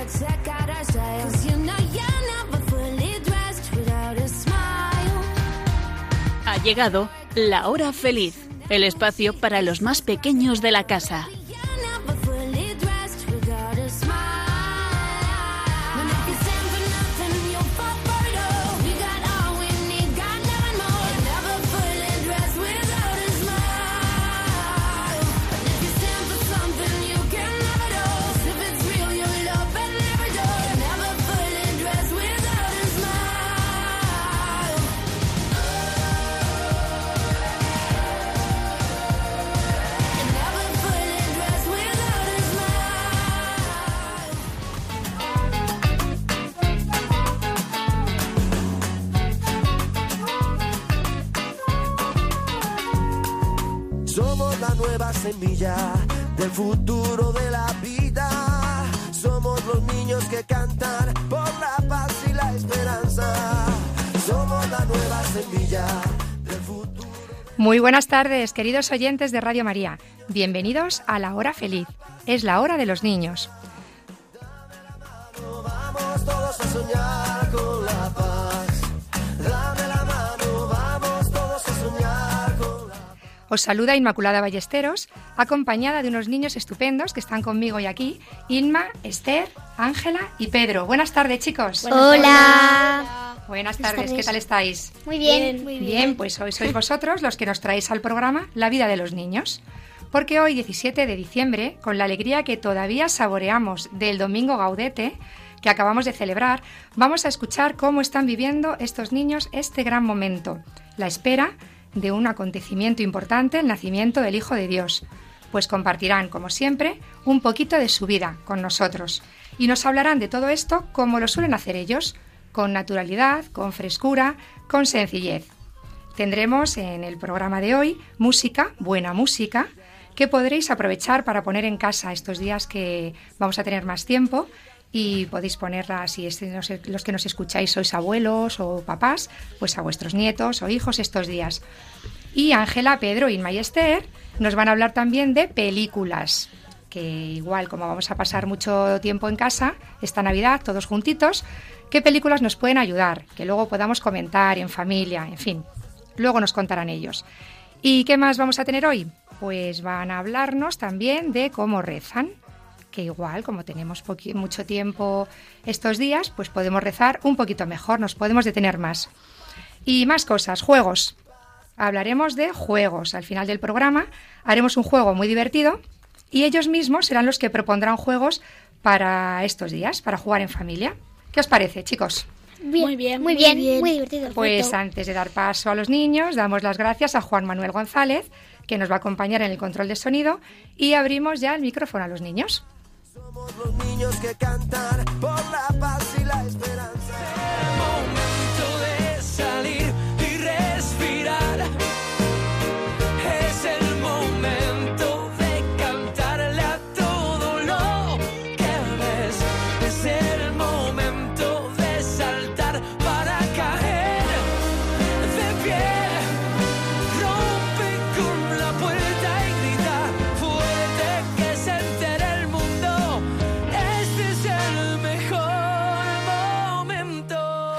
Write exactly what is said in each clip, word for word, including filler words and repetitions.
Ha llegado la hora feliz, el espacio para los más pequeños de la casa. Somos la nueva semilla del futuro de la vida. Somos los niños que cantan por la paz y la esperanza. Somos la nueva semilla del futuro. Muy buenas tardes, queridos oyentes de Radio María. Bienvenidos a la hora feliz. Es la hora de los niños. Vamos todos a soñar con la paz. Dame la mano, vamos todos a soñar con la paz. Os saluda Inmaculada Ballesteros, acompañada de unos niños estupendos que están conmigo hoy aquí, Inma, Esther, Ángela y Pedro. Buenas tardes, chicos. Buenas Hola. Tardes. Buenas tardes, ¿qué tal estáis? Muy bien. Muy bien. Bien, pues hoy sois vosotros los que nos traéis al programa La vida de los niños. Porque hoy, diecisiete de diciembre, con la alegría que todavía saboreamos del Domingo Gaudete, que acabamos de celebrar, vamos a escuchar cómo están viviendo estos niños este gran momento, la espera de un acontecimiento importante, el nacimiento del Hijo de Dios. Pues compartirán, como siempre, un poquito de su vida con nosotros y nos hablarán de todo esto como lo suelen hacer ellos, con naturalidad, con frescura, con sencillez. Tendremos en el programa de hoy música, buena música, que podréis aprovechar para poner en casa estos días que vamos a tener más tiempo y podéis ponerla, si es, los que nos escucháis sois abuelos o papás, pues a vuestros nietos o hijos estos días. Y Ángela, Pedro, Inma y Esther nos van a hablar también de películas, que igual como vamos a pasar mucho tiempo en casa, esta Navidad, todos juntitos, ¿qué películas nos pueden ayudar? Que luego podamos comentar en familia, en fin, luego nos contarán ellos. ¿Y qué más vamos a tener hoy? Pues van a hablarnos también de cómo rezan, que igual, como tenemos poqu- mucho tiempo estos días, pues podemos rezar un poquito mejor, nos podemos detener más. Y más cosas, juegos. Hablaremos de juegos. Al final del programa haremos un juego muy divertido y ellos mismos serán los que propondrán juegos para estos días, para jugar en familia. ¿Qué os parece, chicos? Bien, muy bien, muy bien, muy, bien. muy divertido. Pues perfecto. Antes de dar paso a los niños, damos las gracias a Juan Manuel González, que nos va a acompañar en el control de sonido, y abrimos ya el micrófono a los niños. Somos los niños que cantan por la paz y la esperanza. El momento de salir y respirar. Es el momento de cantarle a todo lo que ves. Es el momento de saltar para caer de pie. Rompe con la puerta y grita fuerte que se entere el mundo. Este es el mejor momento.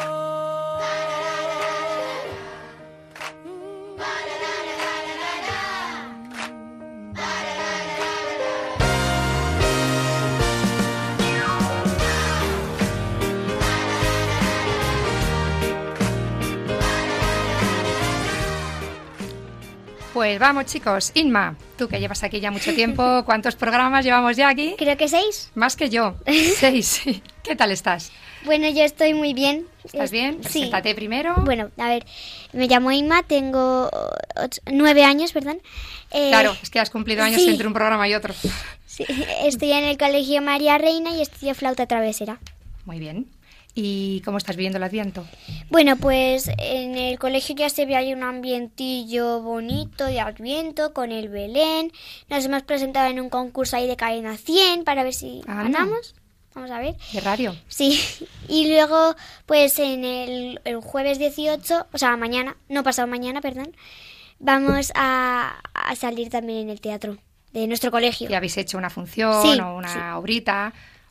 Pues vamos, chicos. Inma, tú que llevas aquí ya mucho tiempo, ¿cuántos programas llevamos ya aquí? Creo que seis. Más que yo. Seis, sí. ¿Qué tal estás? Bueno, yo estoy muy bien. ¿Estás bien? Sí. Preséntate primero. Bueno, a ver, me llamo Inma, tengo ocho, nueve años, ¿verdad? Eh, Claro, es que has cumplido años sí. entre un programa y otro. Sí, estoy en el Colegio María Reina y estudio flauta travesera. Muy bien. ¿Y cómo estás viviendo el Adviento? Bueno, pues en el colegio ya se ve ahí un ambientillo bonito de Adviento con el Belén. Nos hemos presentado en un concurso ahí de cadena cien para ver si Ah, ganamos. Vamos a ver. ¿De radio? Sí, y luego pues en el, el jueves dieciocho, o sea, mañana, no pasado mañana, perdón, vamos a, a salir también en el teatro de nuestro colegio. ¿Y habéis hecho una función Sí, o una sí. obrita?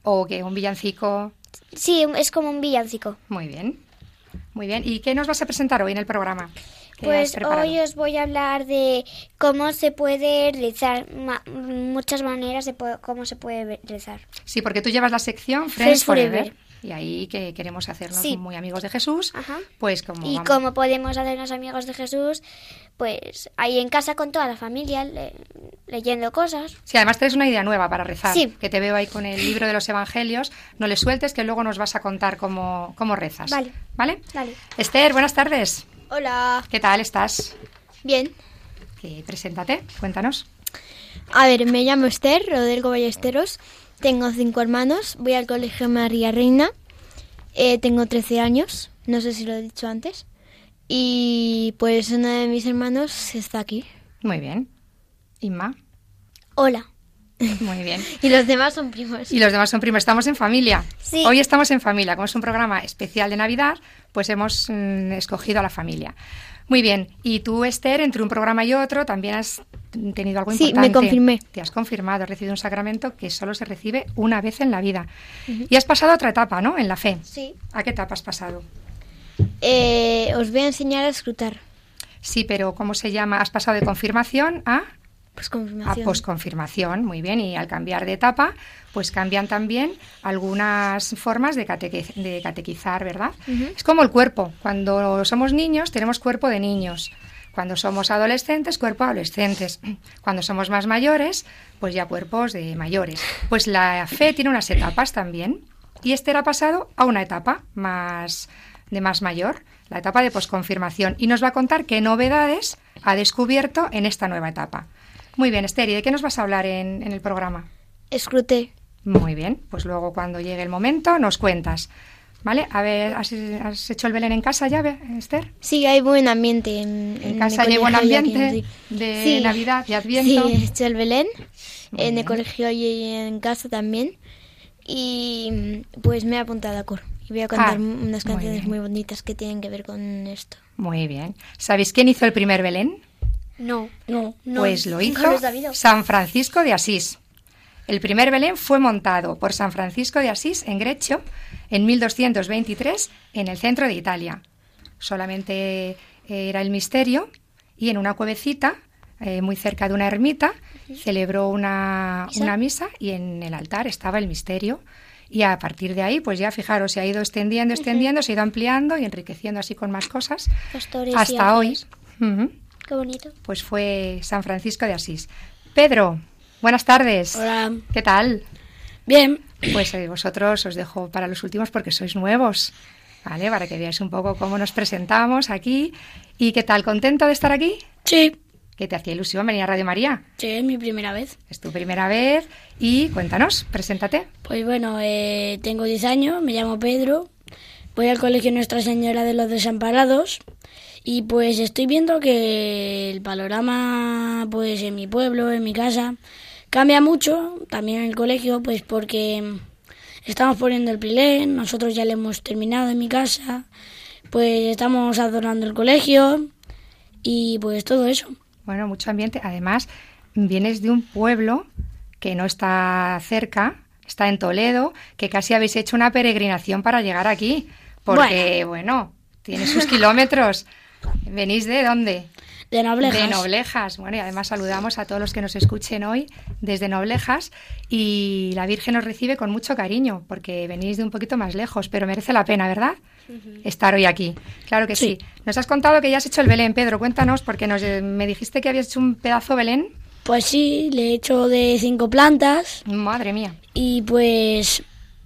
¿O qué? ¿Un villancico? Sí, es como un villancico. Muy bien. Muy bien. ¿Y qué nos vas a presentar hoy en el programa? ¿Qué has Pues preparado? hoy os voy a hablar de cómo se puede rezar, ma- muchas maneras de po- cómo se puede rezar. Sí, porque tú llevas la sección Friends Friends Forever. Forever. Y ahí que queremos hacernos Sí. muy amigos de Jesús, Ajá. pues como Y vamos- cómo podemos hacernos amigos de Jesús, pues ahí en casa con toda la familia, le- leyendo cosas. Sí, además traes una idea nueva para rezar, Sí. que te veo ahí con el libro de los Evangelios. No le sueltes, que luego nos vas a contar cómo, cómo rezas. Vale. ¿Vale? Vale. Esther, buenas tardes. Hola. ¿Qué tal estás? Bien. Que preséntate, cuéntanos. A ver, me llamo Esther Rodrigo Ballesteros. Tengo cinco hermanos. Voy al colegio María Reina. Eh, tengo trece años. No sé si lo he dicho antes. Y pues uno de mis hermanos está aquí. Muy bien. Inma, Hola. muy bien. Y los demás son primos. Y los demás son primos. Estamos en familia. Sí. Hoy estamos en familia. Como es un programa especial de Navidad, pues hemos mm, escogido a la familia. Muy bien. Y tú, Esther, entre un programa y otro, también has tenido algo Sí, importante. me confirmé. Te has confirmado, has recibido un sacramento que solo se recibe una vez en la vida. Y has pasado a otra etapa, ¿no? En la fe. Sí. ¿A qué etapa has pasado? Eh, os voy a enseñar a escrutar. Sí, pero ¿cómo se llama? Has pasado de confirmación a... Pues A confirmación. posconfirmación, muy bien, y al cambiar de etapa, pues cambian también algunas formas de, cateque- de catequizar, ¿verdad? Ujú. Es como el cuerpo, cuando somos niños tenemos cuerpo de niños, cuando somos adolescentes, cuerpo de adolescentes, cuando somos más mayores, pues ya cuerpos de mayores. Pues la fe tiene unas etapas también, y Esther ha pasado a una etapa más de más mayor, la etapa de posconfirmación, y nos va a contar qué novedades ha descubierto en esta nueva etapa. Muy bien, Esther, ¿y de qué nos vas a hablar en, en el programa? Escruté. Muy bien, pues luego cuando llegue el momento nos cuentas. ¿Vale? A ver, ¿has, has hecho el Belén en casa ya, Be- Esther? Sí, hay buen ambiente en, ¿En en casa el hay buen colegio y aquí, ambiente sí. de Sí. Navidad, de Adviento? Sí, he hecho el Belén Muy en bien. el colegio y en casa también. Y pues me he apuntado a coro. Y voy a contar Ah, unas muy canciones bien. muy bonitas que tienen que ver con esto. Muy bien. ¿Sabéis quién hizo el primer Belén? No. No, Pues lo hizo nunca lo he sabido. San Francisco de Asís. El primer Belén fue montado por San Francisco de Asís en Greccio en mil doscientos veintitrés en el centro de Italia. Solamente era el misterio y en una cuevecita eh, muy cerca de una ermita celebró una, ¿Misa? una misa y en el altar estaba el misterio. Y a partir de ahí, pues ya fijaros, se ha ido extendiendo, extendiendo, se ha ido ampliando y enriqueciendo así con más cosas Pastores y hasta hoy. ángeles. Ujú. Qué bonito. Pues fue San Francisco de Asís. Pedro, buenas tardes. Hola. ¿Qué tal? Bien. Pues eh, vosotros os dejo para los últimos porque sois nuevos, ¿vale? Para que veáis un poco cómo nos presentamos aquí. ¿Y qué tal? ¿Contento de estar aquí? Sí. ¿Qué te hacía ilusión venir a Radio María? Sí, es mi primera vez. Es tu primera vez y cuéntanos, preséntate. Pues bueno, eh, tengo diez años, me llamo Pedro, voy al colegio Nuestra Señora de los Desamparados y pues estoy viendo que el panorama pues en mi pueblo, en mi casa, cambia mucho, también en el colegio, pues porque estamos poniendo el Belén, nosotros ya lo hemos terminado en mi casa, pues estamos adornando el colegio y pues todo eso. Bueno, mucho ambiente. Además, vienes de un pueblo que no está cerca, está en Toledo, que casi habéis hecho una peregrinación para llegar aquí. Porque, bueno, tiene sus kilómetros. ¿Venís de dónde? De Noblejas. De Noblejas. Bueno, y además saludamos a todos los que nos escuchen hoy desde Noblejas. Y la Virgen os recibe con mucho cariño, porque venís de un poquito más lejos, pero merece la pena, ¿verdad? Estar hoy aquí. Claro que sí. Sí. Nos has contado que ya has hecho el Belén, Pedro. Cuéntanos, porque nos, eh, me dijiste que habías hecho un pedazo Belén. Pues sí, le he hecho de cinco plantas Madre mía. y pues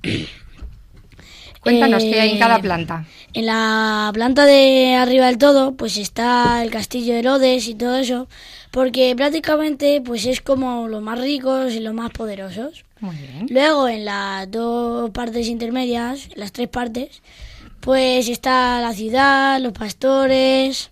Cuéntanos Eh, qué hay en cada planta. en la planta de arriba del todo pues está el castillo de Herodes y todo eso, porque prácticamente pues es como los más ricos y los más poderosos. Muy bien. Luego en las dos partes intermedias, las tres partes, pues está la ciudad, los pastores,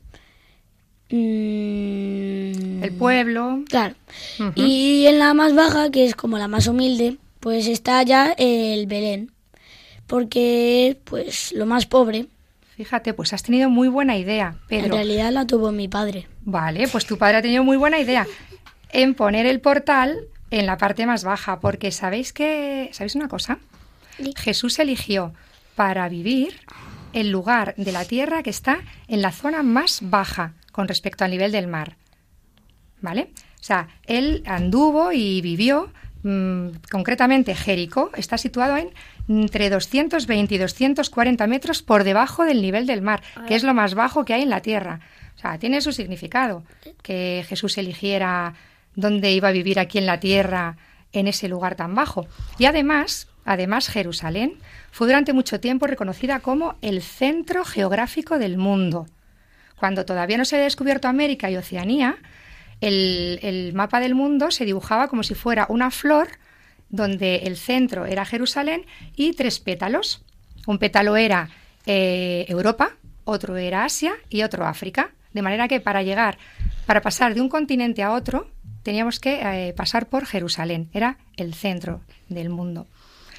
mm, El pueblo. claro. Ujú. Y en la más baja, que es como la más humilde, pues está ya el Belén, porque es pues lo más pobre. Fíjate, pues has tenido muy buena idea, En Pedro. realidad la tuvo mi padre. Vale, pues tu padre ha tenido muy buena idea en poner el portal en la parte más baja, porque ¿sabéis que ¿sabéis una cosa? Sí. Jesús eligió para vivir el lugar de la tierra que está en la zona más baja con respecto al nivel del mar, ¿vale? O sea, él anduvo y vivió, mmm, concretamente Jericó está situado en entre doscientos veinte y doscientos cuarenta metros por debajo del nivel del mar, que es lo más bajo que hay en la tierra. O sea, tiene su significado que Jesús eligiera dónde iba a vivir aquí en la tierra, en ese lugar tan bajo. Y además, además Jerusalén fue durante mucho tiempo reconocida como el centro geográfico del mundo. Cuando todavía no se había descubierto América y Oceanía, el, el mapa del mundo se dibujaba como si fuera una flor donde el centro era Jerusalén y tres pétalos. Un pétalo era eh, Europa, otro era Asia y otro África. De manera que para llegar, para pasar de un continente a otro, teníamos que eh, pasar por Jerusalén. Era el centro del mundo.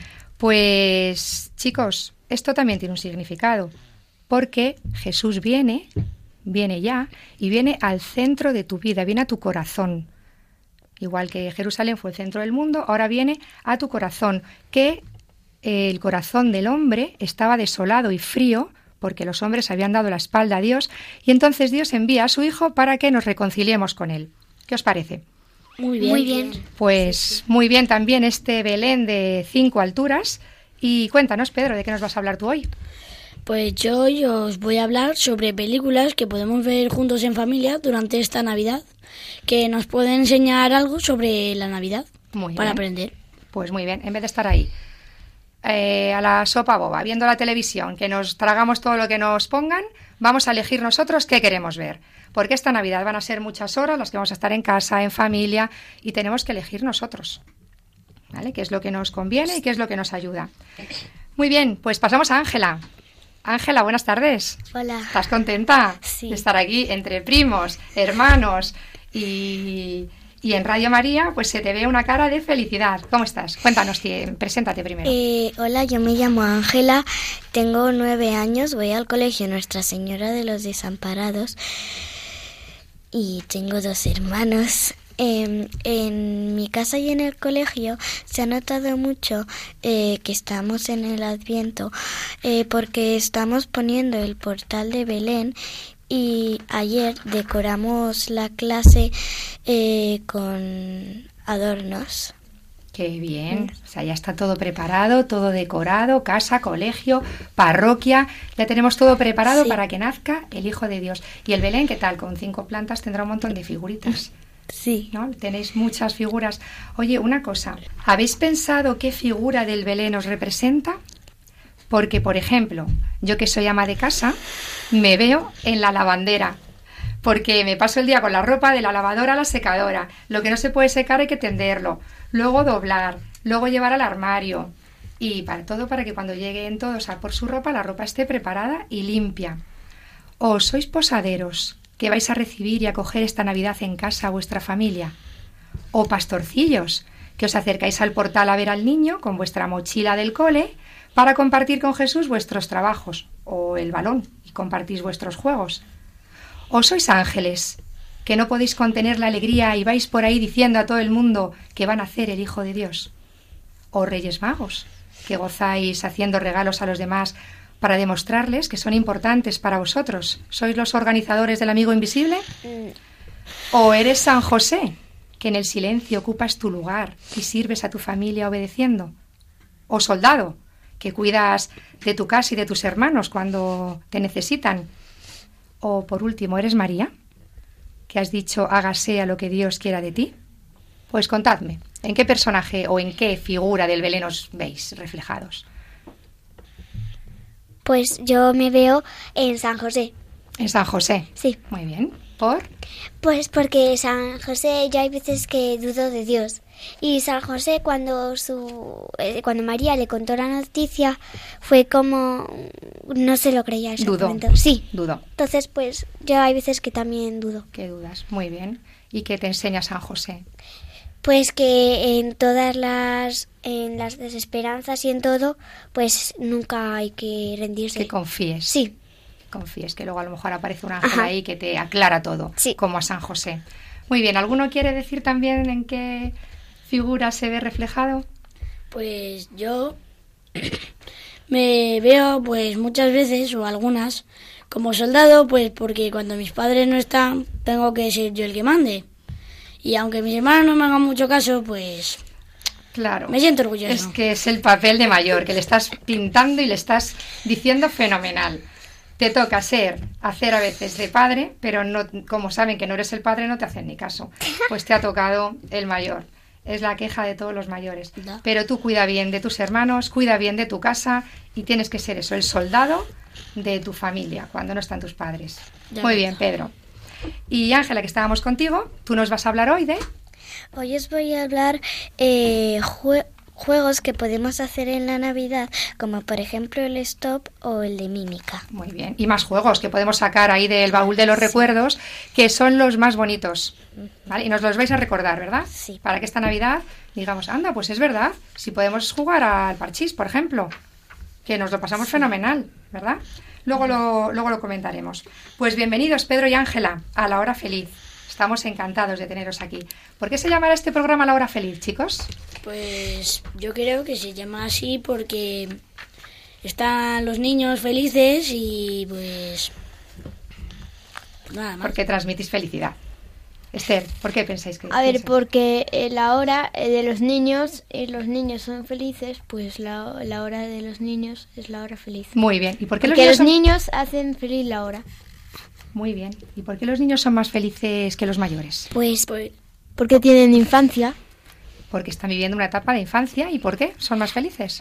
Pues, chicos, esto también tiene un significado, porque Jesús viene, viene ya, y viene al centro de tu vida, viene a tu corazón. Igual que Jerusalén fue el centro del mundo, ahora viene a tu corazón, que eh, el corazón del hombre estaba desolado y frío, porque los hombres habían dado la espalda a Dios, y entonces Dios envía a su Hijo para que nos reconciliemos con Él. ¿Qué os parece? Muy bien. Muy bien. Pues muy bien también este Belén de cinco alturas. Y cuéntanos, Pedro, ¿de qué nos vas a hablar tú hoy? Pues yo hoy os voy a hablar sobre películas que podemos ver juntos en familia durante esta Navidad, que nos pueden enseñar algo sobre la Navidad Muy para bien. aprender. Pues muy bien, en vez de estar ahí eh, a la sopa boba, viendo la televisión, que nos tragamos todo lo que nos pongan, vamos a elegir nosotros qué queremos ver. Porque esta Navidad van a ser muchas horas las que vamos a estar en casa, en familia, y tenemos que elegir nosotros, ¿vale? Qué es lo que nos conviene y qué es lo que nos ayuda. Muy bien, pues pasamos a Ángela. Ángela, buenas tardes. Hola. ¿Estás contenta Sí. de estar aquí entre primos, hermanos y, y en Radio María? Pues se te ve una cara de felicidad. ¿Cómo estás? Cuéntanos, tí, preséntate primero. Eh, hola, yo me llamo Ángela, tengo nueve años, voy al colegio Nuestra Señora de los Desamparados y tengo dos hermanos. Eh, en mi casa y en el colegio se ha notado mucho eh, que estamos en el Adviento eh, porque estamos poniendo el portal de Belén y ayer decoramos la clase eh, con adornos. Qué bien. O sea, ya está todo preparado, todo decorado, casa, colegio, parroquia. Ya tenemos todo preparado Sí. para que nazca el Hijo de Dios. Y el Belén, ¿qué tal? Con cinco plantas tendrá un montón de figuritas. Sí. ¿No? Tenéis muchas figuras. Oye, una cosa, ¿habéis pensado qué figura del Belén os representa? Porque, por ejemplo, yo que soy ama de casa, me veo en la lavandera, porque me paso el día con la ropa de la lavadora a la secadora. Lo que no se puede secar hay que tenderlo, luego doblar, luego llevar al armario. Y para todo para que cuando lleguen todos a por su ropa, la ropa esté preparada y limpia. ¿O sois posaderos que vais a recibir y acoger esta Navidad en casa a vuestra familia? ¿O pastorcillos que os acercáis al portal a ver al niño con vuestra mochila del cole para compartir con Jesús vuestros trabajos o el balón y compartís vuestros juegos? ¿O sois ángeles que no podéis contener la alegría y vais por ahí diciendo a todo el mundo que van a hacer el Hijo de Dios? ¿O reyes magos que gozáis haciendo regalos a los demás para demostrarles que son importantes para vosotros? ¿Sois los organizadores del amigo invisible? ¿O eres San José, que en el silencio ocupas tu lugar y sirves a tu familia obedeciendo? ¿O soldado, que cuidas de tu casa y de tus hermanos cuando te necesitan? ¿O por último, eres María, que has dicho hágase a lo que Dios quiera de ti? Pues contadme, ¿en qué personaje o en qué figura del Belén os veis reflejados? Pues yo me veo en San José. En San José. Sí. Muy bien. ¿Por? Pues porque San José, yo hay veces que dudo de Dios. Y San José, cuando su eh, cuando María le contó la noticia, fue como no se lo creía en ese Dudó. momento. Sí. Dudo. Entonces, pues yo hay veces que también dudo. ¿Qué dudas? Muy bien. ¿Y qué te enseña San José? Pues que en todas las en las desesperanzas y en todo, pues nunca hay que rendirse. Que confíes. Sí. Confíes, que luego a lo mejor aparece un ángel Ajá. ahí que te aclara todo, Sí. como a San José. Muy bien, ¿alguno quiere decir también en qué figura se ve reflejado? Pues yo me veo pues muchas veces o algunas como soldado, pues porque cuando mis padres no están tengo que ser yo el que mande. Y aunque mis hermanos no me hagan mucho caso, pues Claro. me siento orgulloso. Es que es el papel de mayor, que le estás pintando y le estás diciendo fenomenal. Te toca ser, hacer a veces de padre, pero no, como saben que no eres el padre, no te hacen ni caso. Pues te ha tocado el mayor. Es la queja de todos los mayores. Da. Pero tú cuida bien de tus hermanos, cuida bien de tu casa y tienes que ser eso, el soldado de tu familia, cuando no están tus padres. De Muy acuerdo. bien, Pedro. Y Ángela, que estábamos contigo, tú nos vas a hablar hoy de... Hoy os voy a hablar eh, jue- juegos que podemos hacer en la Navidad, como por ejemplo el stop o el de mímica. Muy bien. Y más juegos que podemos sacar ahí del baúl de los recuerdos, que son los más bonitos. ¿Vale? Y nos los vais a recordar, ¿verdad? Sí. Para que esta Navidad digamos, anda, pues es verdad, si podemos jugar al parchís, por ejemplo, que nos lo pasamos fenomenal, ¿verdad? Luego lo, luego lo comentaremos. Pues bienvenidos, Pedro y Ángela, a La Hora Feliz. Estamos encantados de teneros aquí. ¿Por qué se llamará este programa La Hora Feliz, chicos? Pues yo creo que se llama así porque están los niños felices y pues nada más. Porque transmitís felicidad. Esther, ¿por qué pensáis que...? A ver, piensas? porque eh, la hora eh, de los niños, y los niños son felices, pues la, la hora de los niños es la hora feliz. Muy bien. ¿Y por qué Porque los los niños son... niños hacen feliz la hora. Muy bien. ¿Y por qué los niños son más felices que los mayores? Pues Pues Porque tienen infancia. Porque están viviendo una etapa de infancia. ¿Y por qué son más felices?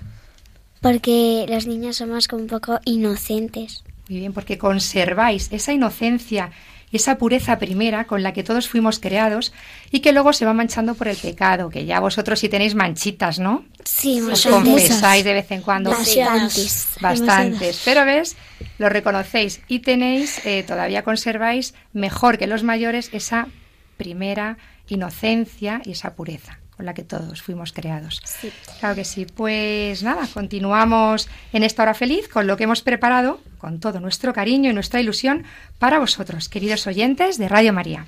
porque los niños somos como un poco inocentes. Muy bien, porque conserváis esa inocencia y esa pureza primera con la que todos fuimos creados y que luego se va manchando por el pecado, que ya vosotros sí tenéis manchitas, ¿no? Sí, Os muchas. confesáis de vez en cuando. Bastantes. Bastantes, pero ves, lo reconocéis y tenéis, eh, todavía conserváis mejor que los mayores esa primera inocencia y esa pureza con la que todos fuimos creados. Sí. Claro que sí. Pues nada, continuamos en esta hora feliz con lo que hemos preparado con todo nuestro cariño y nuestra ilusión para vosotros, queridos oyentes de Radio María.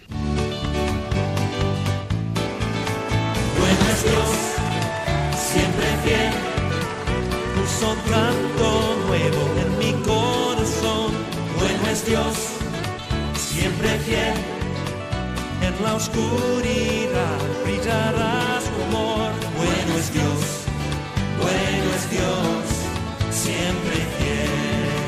Bueno es Dios, siempre fiel, puso un canto nuevo en mi corazón. Bueno es Dios, siempre fiel, en la oscuridad brillará su amor. Bueno es Dios, bueno es Dios, siempre fiel.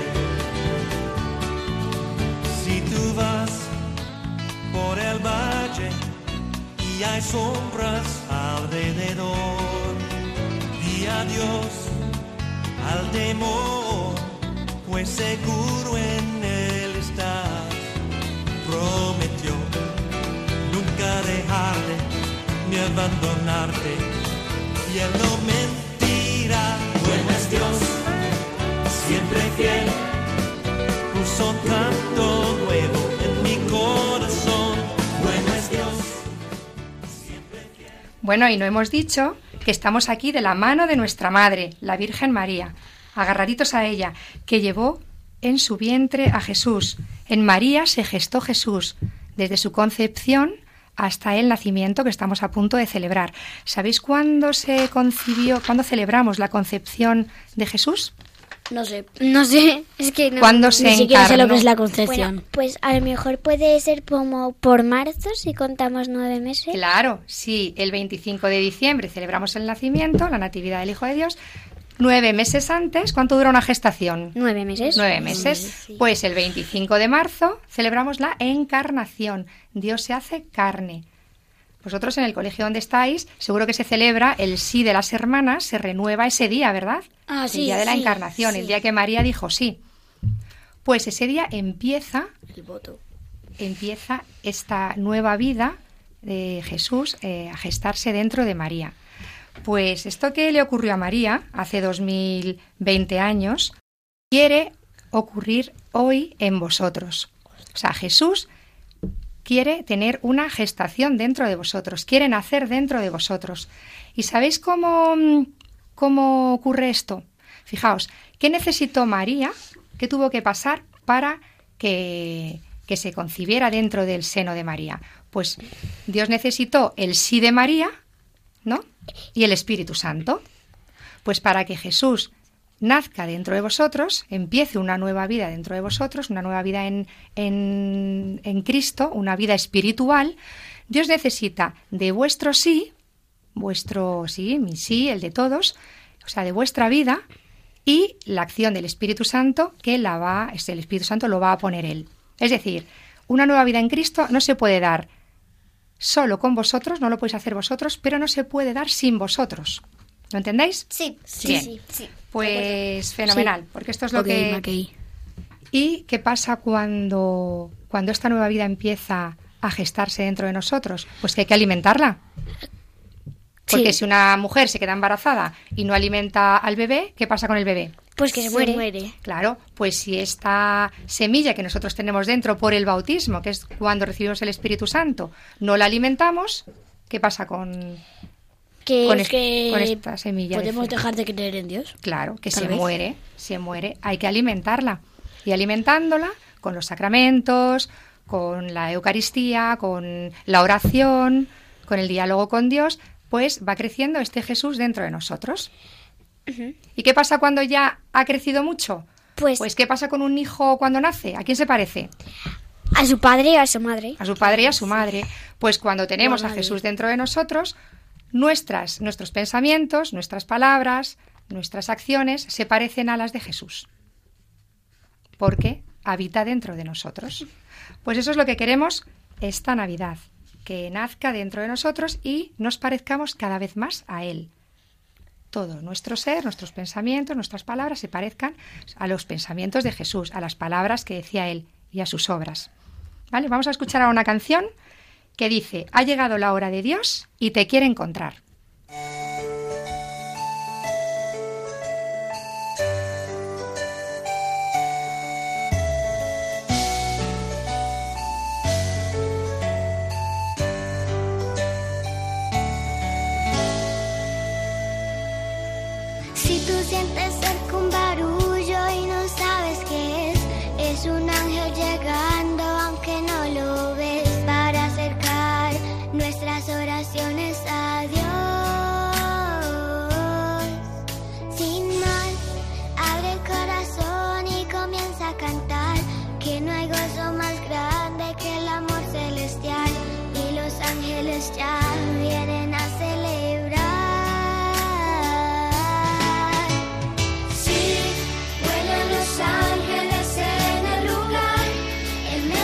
Si tú vas por el valle y hay sombras alrededor, di adiós al temor, pues seguro en él estás. Prometió nunca dejarte ni abandonarte, y él no mentirá. Bueno es Dios, siempre fiel, puso un canto nuevo en mi corazón. Bueno es Dios. Bueno, y no hemos dicho que estamos aquí de la mano de nuestra Madre, la Virgen María, agarraditos a ella, que llevó en su vientre a Jesús. En María se gestó Jesús, desde su concepción hasta el nacimiento que estamos a punto de celebrar. ¿Sabéis cuándo se concibió, cuándo celebramos la concepción de Jesús? no sé, No sé, es que no. ¿Cuándo se ni siquiera sé lo encarnó? que es la Bueno, concepción. pues a lo mejor puede ser como por marzo si contamos nueve meses. Claro, sí, el veinticinco de diciembre celebramos el nacimiento, la natividad del Hijo de Dios. Nueve meses antes, ¿cuánto dura una gestación? Nueve meses. Nueve meses. Pues el veinticinco de marzo celebramos la encarnación. Dios se hace carne. Vosotros en el colegio donde estáis, seguro que se celebra el sí de las hermanas, se renueva ese día, ¿verdad? Ah, sí, El día de la sí, encarnación, sí. el día que María dijo sí. Pues ese día empieza, El voto. empieza esta nueva vida de Jesús eh, a gestarse dentro de María. Pues esto que le ocurrió a María hace dos mil veinte años, quiere ocurrir hoy en vosotros. O sea, Jesús quiere tener una gestación dentro de vosotros, quiere nacer dentro de vosotros. ¿Y sabéis cómo, cómo ocurre esto? Fijaos, ¿qué necesitó María? ¿Qué tuvo que pasar para que, que se concibiera dentro del seno de María? Pues Dios necesitó el sí de María ¿no? Y el Espíritu Santo. Pues para que Jesús nazca dentro de vosotros, empiece una nueva vida dentro de vosotros, una nueva vida en, en, en Cristo, una vida espiritual, Dios necesita de vuestro sí, vuestro sí, mi sí, el de todos, o sea, de vuestra vida, y la acción del Espíritu Santo, que la va, el Espíritu Santo lo va a poner Él. Es decir, una nueva vida en Cristo no se puede dar solo con vosotros, no lo podéis hacer vosotros, pero no se puede dar sin vosotros. ¿Lo entendéis? Sí, Bien. sí, sí. Pues fenomenal, Sí. porque esto es lo Ok, que... Mackey. ¿Y qué pasa cuando, cuando esta nueva vida empieza a gestarse dentro de nosotros? Pues que hay que alimentarla. Porque Sí. si una mujer se queda embarazada y no alimenta al bebé, ¿qué pasa con el bebé? Pues que se, muere. Claro, pues si esta semilla que nosotros tenemos dentro por el bautismo, que es cuando recibimos el Espíritu Santo, no la alimentamos, ¿qué pasa con, Que con, es es- que con esta semilla? de podemos fe? dejar de creer en Dios. Claro, que Tal se vez. muere, se muere, hay que alimentarla. Y alimentándola con los sacramentos, con la Eucaristía, con la oración, con el diálogo con Dios, pues va creciendo este Jesús dentro de nosotros. ¿Y qué pasa cuando ya ha crecido mucho? Pues, Pues ¿qué pasa con un hijo cuando nace? ¿A quién se parece? a su padre y a su madre. A su padre y a su madre. Pues cuando tenemos a madre. Jesús dentro de nosotros, nuestras, nuestros pensamientos, nuestras palabras, nuestras acciones se parecen a las de Jesús. Porque habita dentro de nosotros. Pues eso es lo que queremos esta Navidad, que nazca dentro de nosotros y nos parezcamos cada vez más a Él. Todo, nuestro ser, nuestros pensamientos, nuestras palabras se parezcan a los pensamientos de Jesús, a las palabras que decía Él y a sus obras. ¿Vale? Vamos a escuchar ahora una canción que dice: ha llegado la hora de Dios y te quiere encontrar. Si tú sientes cerca un barullo y no sabes qué es, es un ángel llegando aunque no lo ves, para acercar nuestras oraciones a Dios. Sin más, abre el corazón y comienza a cantar, que no hay gozo más grande que el amor celestial, y los ángeles ya vienen a celebrar. Sí, vuelan los ángeles en el lugar, en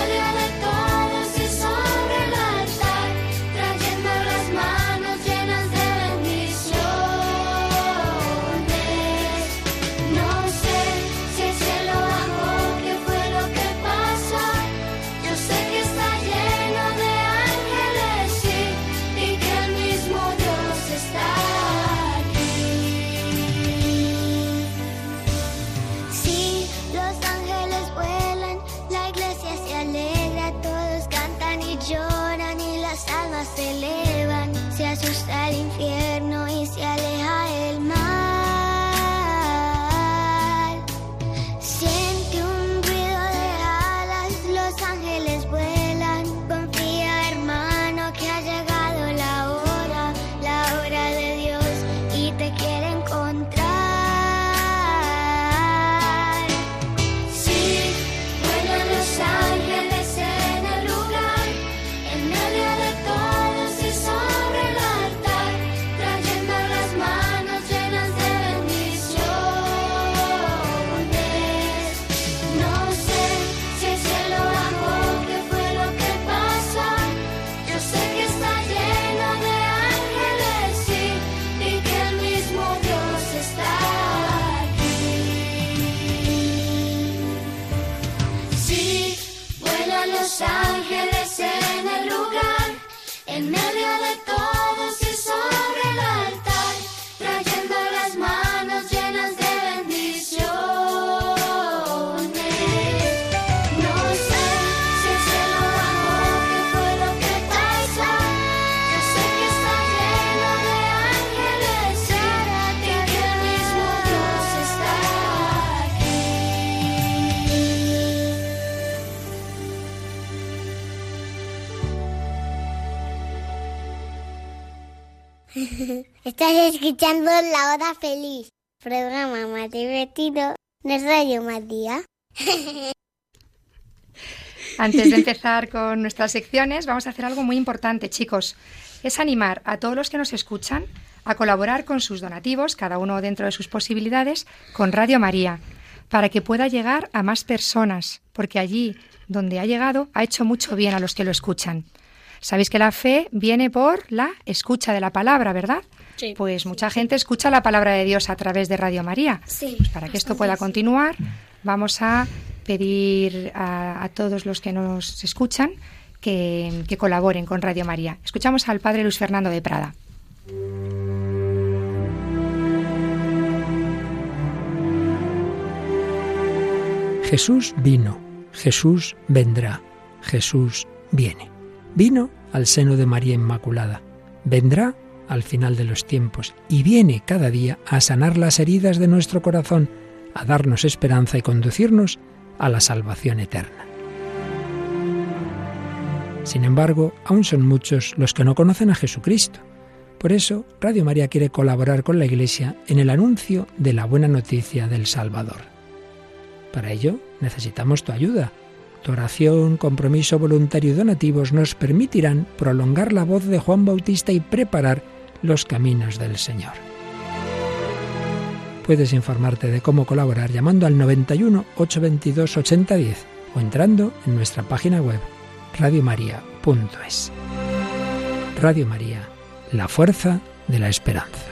Estás escuchando La Hora Feliz, programa más divertido de Radio María. Antes de empezar con nuestras secciones, vamos a hacer algo muy importante, chicos. Es animar a todos los que nos escuchan a colaborar con sus donativos, cada uno dentro de sus posibilidades, con Radio María, para que pueda llegar a más personas, porque allí donde ha llegado ha hecho mucho bien a los que lo escuchan. Sabéis que la fe viene por la escucha de la palabra, ¿verdad? Sí. Pues mucha gente escucha la palabra de Dios a través de Radio María. Sí. Pues para que esto pueda continuar, vamos a pedir a, a todos los que nos escuchan que, que colaboren con Radio María. Escuchamos al Padre Luis Fernando de Prada. Jesús vino, Jesús vendrá, Jesús viene. Vino al seno de María Inmaculada, vendrá al final de los tiempos y viene cada día a sanar las heridas de nuestro corazón, a darnos esperanza y conducirnos a la salvación eterna. Sin embargo, aún son muchos los que no conocen a Jesucristo. Por eso, Radio María quiere colaborar con la Iglesia en el anuncio de la buena noticia del Salvador. Para ello, necesitamos tu ayuda. Tu oración, compromiso voluntario y donativos nos permitirán prolongar la voz de Juan Bautista y preparar los caminos del Señor. Puedes informarte de cómo colaborar llamando al noventa y uno, ochocientos veintidós, ochenta diez o entrando en nuestra página web radio maría punto es. Radio María, la fuerza de la esperanza.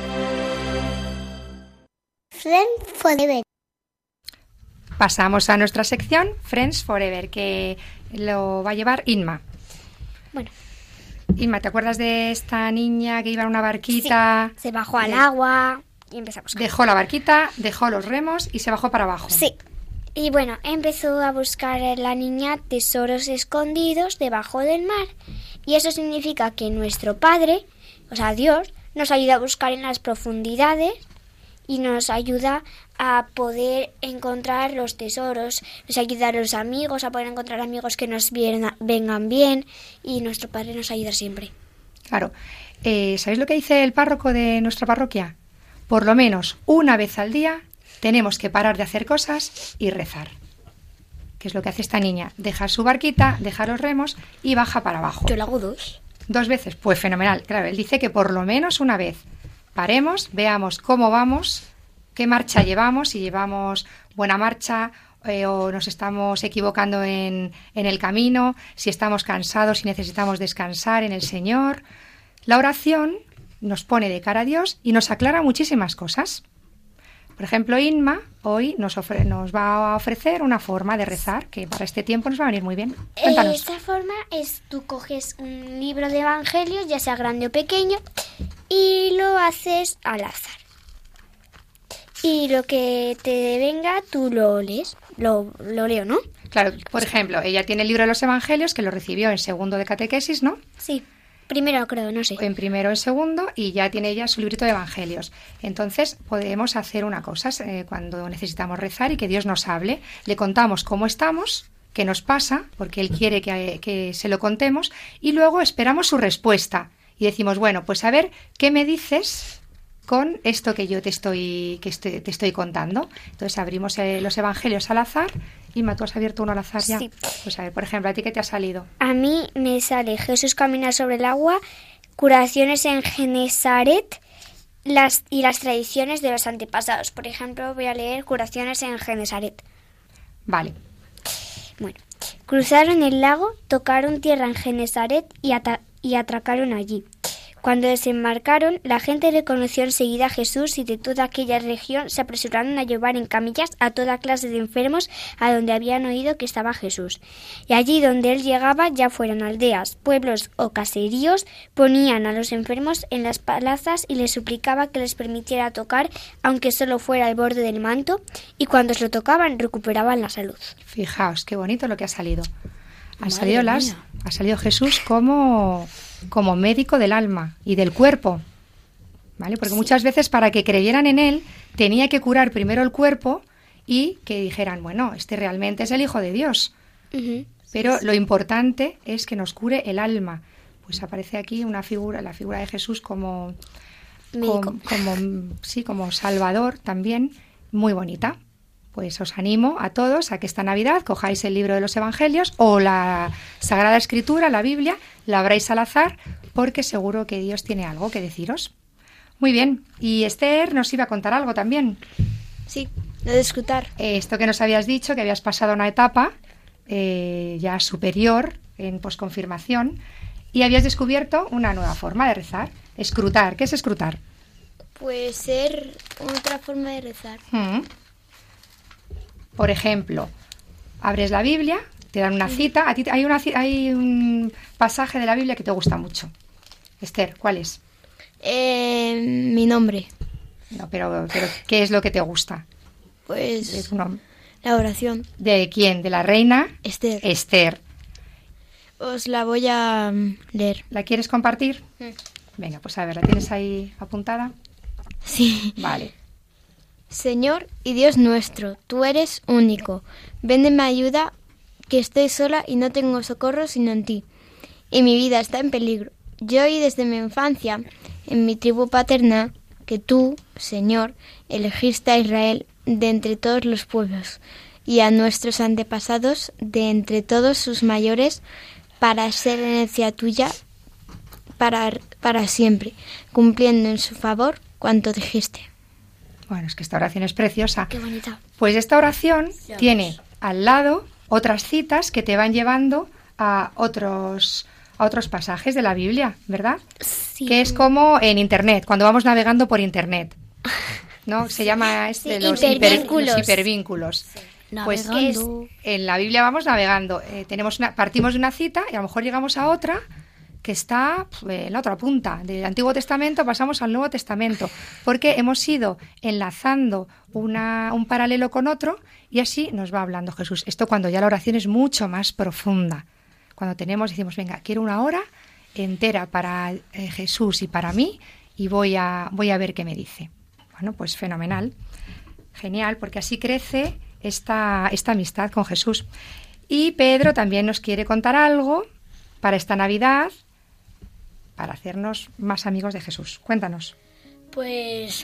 Friends Forever. Pasamos a nuestra sección Friends Forever, que lo va a llevar Inma. Bueno. Inma, ¿te acuerdas de esta niña que iba en una barquita? Sí, se bajó al agua y empezó a buscar. Dejó la barquita, dejó los remos y se bajó para abajo. Sí. Y bueno, empezó a buscar la niña tesoros escondidos debajo del mar. Y eso significa que nuestro Padre, o sea, Dios, nos ayuda a buscar en las profundidades y nos ayuda a poder encontrar los tesoros, nos ayuda a los amigos, a poder encontrar amigos que nos vengan bien, y nuestro Padre nos ayuda siempre. Claro. Eh, ¿Sabéis lo que dice el párroco de nuestra parroquia? Por lo menos una vez al día tenemos que parar de hacer cosas y rezar. ¿Qué es lo que hace esta niña? Deja su barquita, deja los remos y baja para abajo. Yo lo hago dos. Dos veces, pues fenomenal. Claro, él dice que por lo menos una vez. Paremos, veamos cómo vamos, qué marcha llevamos, si llevamos buena marcha eh, o nos estamos equivocando en, en el camino, si estamos cansados, si necesitamos descansar en el Señor. La oración nos pone de cara a Dios y nos aclara muchísimas cosas. Por ejemplo, Inma hoy nos, ofre- nos va a ofrecer una forma de rezar que para este tiempo nos va a venir muy bien. Cuéntanos. Eh, esta forma es, tú coges un libro de evangelios, ya sea grande o pequeño, y lo haces al azar. Y lo que te venga, tú lo lees. Lo, lo leo, ¿no? Claro, por ejemplo, ella tiene el libro de los evangelios que lo recibió en segundo de catequesis, ¿no? Sí. Primero creo, no sé. En primero, en segundo, y ya tiene ella su librito de evangelios. Entonces, podemos hacer una cosa eh, cuando necesitamos rezar y que Dios nos hable. Le contamos cómo estamos, qué nos pasa, porque Él quiere que, que se lo contemos, y luego esperamos su respuesta. Y decimos, bueno, pues a ver, ¿qué me dices con esto que yo te estoy, que estoy, te estoy contando? Entonces, abrimos eh, los evangelios al azar. Inma, ¿tú has abierto uno al azar ya? Sí. Pues a ver, por ejemplo, ¿a ti qué te ha salido? A mí me sale Jesús camina sobre el agua, curaciones en Genesaret las, y las tradiciones de los antepasados. Por ejemplo, voy a leer curaciones en Genesaret. Vale. Bueno, cruzaron el lago, tocaron tierra en Genesaret y, ata- y atracaron allí. Cuando desembarcaron, la gente reconoció enseguida a Jesús y de toda aquella región se apresuraron a llevar en camillas a toda clase de enfermos a donde habían oído que estaba Jesús. Y allí donde él llegaba, ya fueran aldeas, pueblos o caseríos, ponían a los enfermos en las plazas y les suplicaba que les permitiera tocar, aunque solo fuera el borde del manto, y cuando se lo tocaban recuperaban la salud. Fijaos, qué bonito lo que ha salido. Ha Madre salido, las, mía. ha salido Jesús como, como médico del alma y del cuerpo, ¿vale? Porque sí, muchas veces para que creyeran en él tenía que curar primero el cuerpo y que dijeran, bueno, este realmente es el Hijo de Dios. Uh-huh. Pero lo importante es que nos cure el alma, pues aparece aquí una figura, la figura de Jesús como, Médico. como, como sí, como Salvador también, muy bonita. Pues os animo a todos a que esta Navidad cojáis el libro de los Evangelios o la Sagrada Escritura, la Biblia, la abráis al azar, porque seguro que Dios tiene algo que deciros. Muy bien, y Esther nos iba a contar algo también. Sí, lo de escuchar. Eh, esto que nos habías dicho, que habías pasado una etapa eh, ya superior en posconfirmación y habías descubierto una nueva forma de rezar, escrutar. ¿Qué es escrutar? Puede ser otra forma de rezar. Mm. Por ejemplo, abres la Biblia, te dan una cita. A ti hay, una, hay un pasaje de la Biblia que te gusta mucho. Esther, ¿cuál es? Eh, mi nombre. No, pero, pero ¿qué es lo que te gusta? Pues Es un nombre. la oración. ¿De quién? ¿De la reina? Esther. Esther. Os la voy a mm, leer. ¿La quieres compartir? Venga, pues a ver, ¿la tienes ahí apuntada? Sí. Vale. Señor y Dios nuestro, tú eres único. Ven en mi ayuda, que estoy sola y no tengo socorro sino en ti. Y mi vida está en peligro. Yo oí desde mi infancia, en mi tribu paterna, que tú, Señor, elegiste a Israel de entre todos los pueblos y a nuestros antepasados de entre todos sus mayores para ser herencia tuya para, para siempre, cumpliendo en su favor cuanto dijiste. Bueno, es que esta oración es preciosa. Qué bonita. Pues esta oración tiene al lado otras citas que te van llevando a otros, a otros pasajes de la Biblia, ¿verdad? Sí. Que es como en Internet, cuando vamos navegando por Internet, ¿no? Se llama este, Sí, los, hiper- hipervínculos. los hipervínculos. Pues Navegando. es, en la Biblia vamos navegando. Eh, tenemos una, partimos de una cita y a lo mejor llegamos a otra que está pues, en la otra punta. Del Antiguo Testamento pasamos al Nuevo Testamento, porque hemos ido enlazando una, un paralelo con otro y así nos va hablando Jesús. Esto cuando ya la oración es mucho más profunda. Cuando tenemos, decimos, venga, quiero una hora entera para eh, Jesús y para mí y voy a, voy a ver qué me dice. Bueno, pues fenomenal, genial, porque así crece esta, esta amistad con Jesús. Y Pedro también nos quiere contar algo para esta Navidad, para hacernos más amigos de Jesús. Cuéntanos. Pues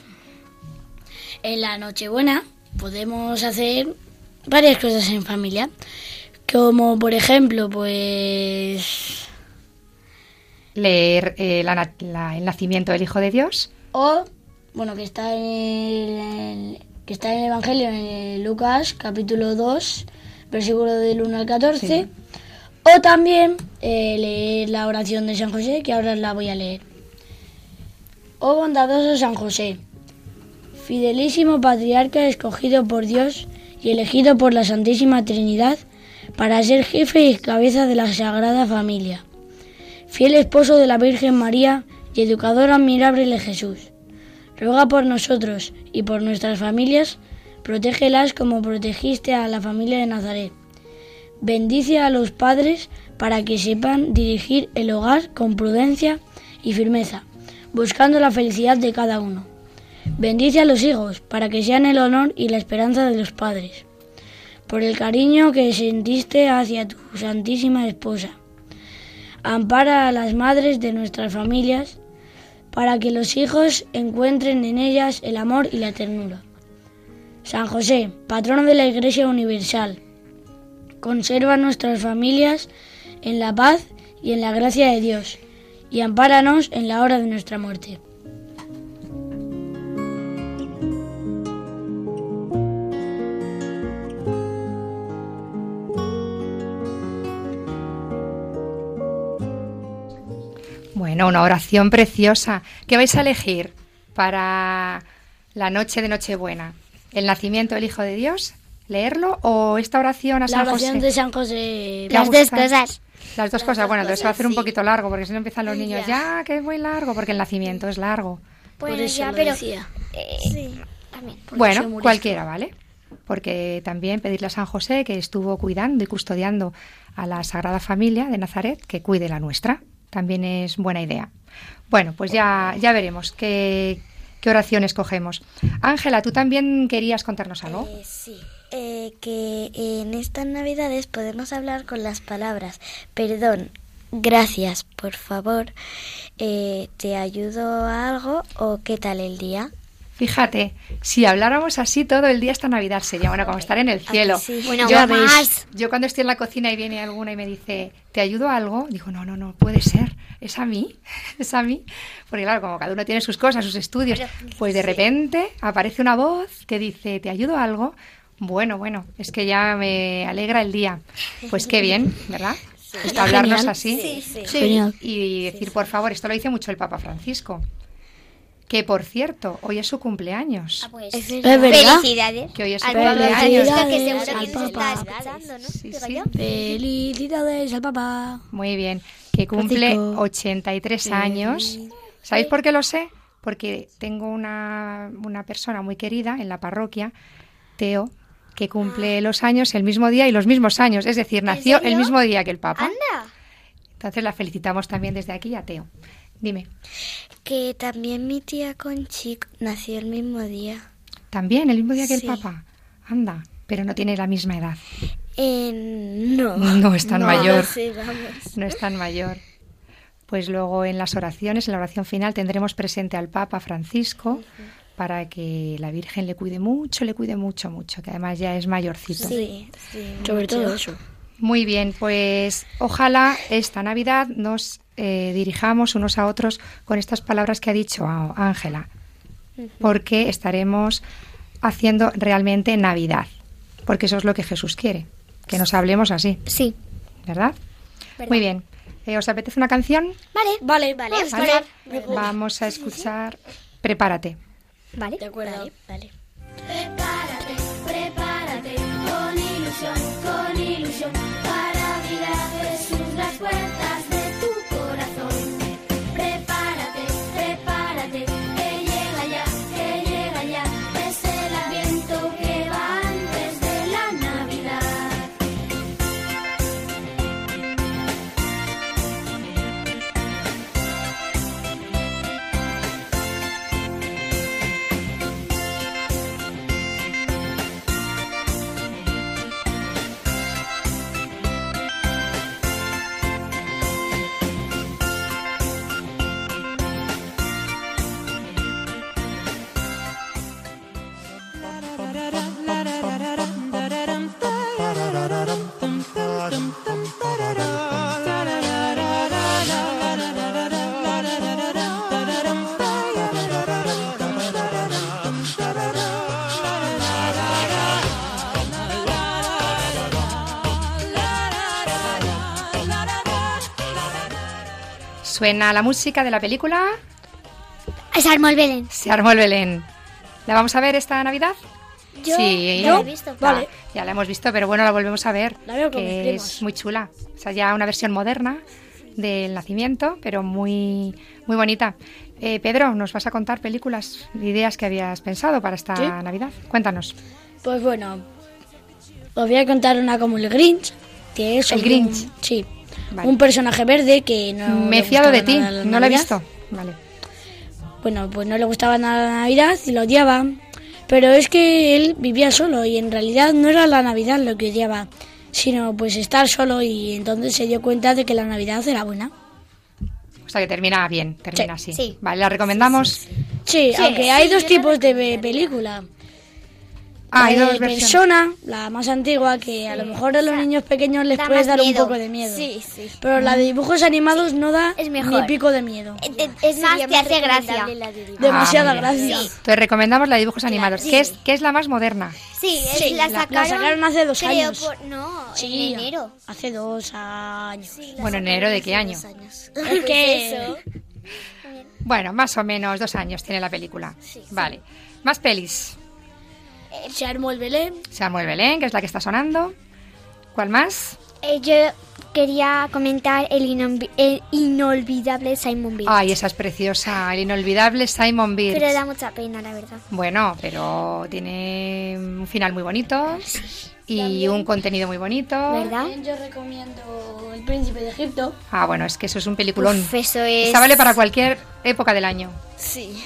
en la Nochebuena podemos hacer varias cosas en familia, como por ejemplo, pues Leer eh, la, la, el nacimiento del Hijo de Dios. o bueno que está en el, que está en el Evangelio en Lucas capítulo dos versículo del uno al catorce. Sí. O también eh, leer la oración de San José, que ahora la voy a leer. Oh bondadoso San José, fidelísimo patriarca escogido por Dios y elegido por la Santísima Trinidad para ser jefe y cabeza de la Sagrada Familia, fiel esposo de la Virgen María y educador admirable de Jesús, ruega por nosotros y por nuestras familias, protégelas como protegiste a la familia de Nazaret. Bendice a los padres para que sepan dirigir el hogar con prudencia y firmeza, buscando la felicidad de cada uno. Bendice a los hijos para que sean el honor y la esperanza de los padres, por el cariño que sentiste hacia tu santísima esposa. Ampara a las madres de nuestras familias para que los hijos encuentren en ellas el amor y la ternura. San José, patrono de la Iglesia Universal, conserva nuestras familias en la paz y en la gracia de Dios, y ampáranos en la hora de nuestra muerte. Bueno, una oración preciosa. ¿Qué vais a elegir para la noche de Nochebuena? ¿El nacimiento del Hijo de Dios? ¿Leerlo o esta oración a La San oración José? de San José. ¿Te ha Las dos gustado? cosas. Las dos cosas. Bueno, entonces va a hacer un sí. poquito largo porque si no empiezan los niños ya, que es muy largo porque el nacimiento es largo. Por Bueno, eso ya, lo pero decía. eh, sí, también. Porque se Bueno, murió. cualquiera, ¿vale? Porque también pedirle a San José, que estuvo cuidando y custodiando a la Sagrada Familia de Nazaret, que cuide la nuestra. También es buena idea. Bueno, pues ya, ya veremos qué, qué oración escogemos. Ángela, tú también querías contarnos algo. Eh, sí, eh, que en estas Navidades podemos hablar con las palabras perdón, gracias, por favor, eh, ¿te ayudo a algo o qué tal el día? Fíjate, si habláramos así todo el día esta Navidad sería, bueno, como estar en el cielo. Sí. Bueno, yo, más. yo cuando estoy en la cocina y viene alguna y me dice, ¿te ayudo a algo? Digo, no, no, no, puede ser, es a mí, es a mí. Porque claro, como cada uno tiene sus cosas, sus estudios, pues de repente aparece una voz que dice, ¿te ayudo a algo? Bueno, bueno, es que ya me alegra el día. Pues qué bien, ¿verdad? Sí. Hablarnos Genial. así. Sí, sí. Sí. Genial. Y decir, por favor, esto lo dice mucho el Papa Francisco. Que, por cierto, hoy es su cumpleaños. Ah, pues, Es Es verdad. felicidades. Que hoy es su Al cumpleaños. Francisco, que seguro Al que nos está Papa. escuchando, ¿no? Sí, Digo sí. yo. Felicidades al papá. Muy bien. Que cumple Francisco. ochenta y tres años. ¿Sabéis por qué lo sé? Porque tengo una, una persona muy querida en la parroquia, Teo, que cumple los años el mismo día y los mismos años. Es decir, nació el serio? mismo día que el Papa. Anda. Entonces la felicitamos también desde aquí a Teo. Dime. Que también mi tía Conchi nació el mismo día. ¿También el mismo día que el Sí. Papa? Anda, pero no tiene la misma edad. Eh, no. No es tan No, mayor. sí, vamos. No es tan mayor. Pues luego en las oraciones, en la oración final, tendremos presente al Papa Francisco para que la Virgen le cuide mucho, le cuide mucho, mucho, que además ya es mayorcito. Sí, sí. Sobre mucho. todo eso. Muy bien, pues ojalá esta Navidad nos eh, dirijamos unos a otros con estas palabras que ha dicho Ángela, porque estaremos haciendo realmente Navidad, porque eso es lo que Jesús quiere, que nos hablemos así, Sí. ¿verdad? ¿Verdad? Muy bien. Eh, ¿Os apetece una canción? Vale. Vale, Vale. vale. ¿Vale? Vamos a escuchar Prepárate. Vale. De acuerdo. Vale, vale. Prepárate, prepárate, con ilusión, con ilusión, para abrir a Jesús las puertas de tu corazón. Prepárate, prepárate, que llega ya, que llega ya, es el Adviento que va antes de la Navidad. Suena la música de la película Se armó el Belén. Se armó el Belén. ¿La vamos a ver esta Navidad? Yo Sí, ya la he visto. Ya, Vale. ya la hemos visto, pero bueno, la volvemos a ver. La veo con mis que primos. es muy chula. O sea, ya una versión moderna del nacimiento, pero muy, muy bonita. Eh, Pedro, ¿nos vas a contar películas, ideas que habías pensado para esta Sí. Navidad? Cuéntanos. Pues bueno, os voy a contar una como el Grinch, que es El sobre Grinch. un- sí, Vale. un personaje verde que no Me le he fiado de ti, gustaba nada la no la he Navidad. visto. Vale. Bueno, pues no le gustaba nada la Navidad y lo odiaba, pero es que él vivía solo y en realidad no era la Navidad lo que odiaba, sino pues estar solo, y entonces se dio cuenta de que la Navidad era buena. O sea, que termina bien, termina así. sí. Vale, ¿la recomendamos? Sí, aunque hay dos tipos de pe- película. Ah, hay La dos de versiones. Persona, la más antigua, que a lo mejor a los niños pequeños les da puede más dar un miedo. poco de miedo. Sí, sí. Pero la de dibujos animados no da Es mejor. ni pico de miedo. Eh, eh, Es más, Sería te hace recomendable gracia. la de dibujo. Demasiada Ah, muy bien. gracia. Entonces recomendamos la de dibujos animados, sí. que es, que es la más moderna. Sí, es- Sí, la la- la sacaron, sacaron hace dos creo, años. por- no, Sí, en enero. hace dos años. Bueno, en enero de qué año. Es que Bueno, más o menos dos años tiene la película. Vale. Más pelis. se armó el Belén. Se armó el Belén, que es la que está sonando. ¿Cuál más? Eh, yo quería comentar el, inom- el inolvidable Simon Bill. Ay, esa es preciosa. El inolvidable Simon Birch. Pero da mucha pena, la verdad. Bueno, pero tiene un final muy bonito y un contenido muy bonito. ¿Verdad? Yo recomiendo El Príncipe de Egipto. Ah, bueno, es que eso es un peliculón. Uf, eso es... Esa vale para cualquier época del año. Sí.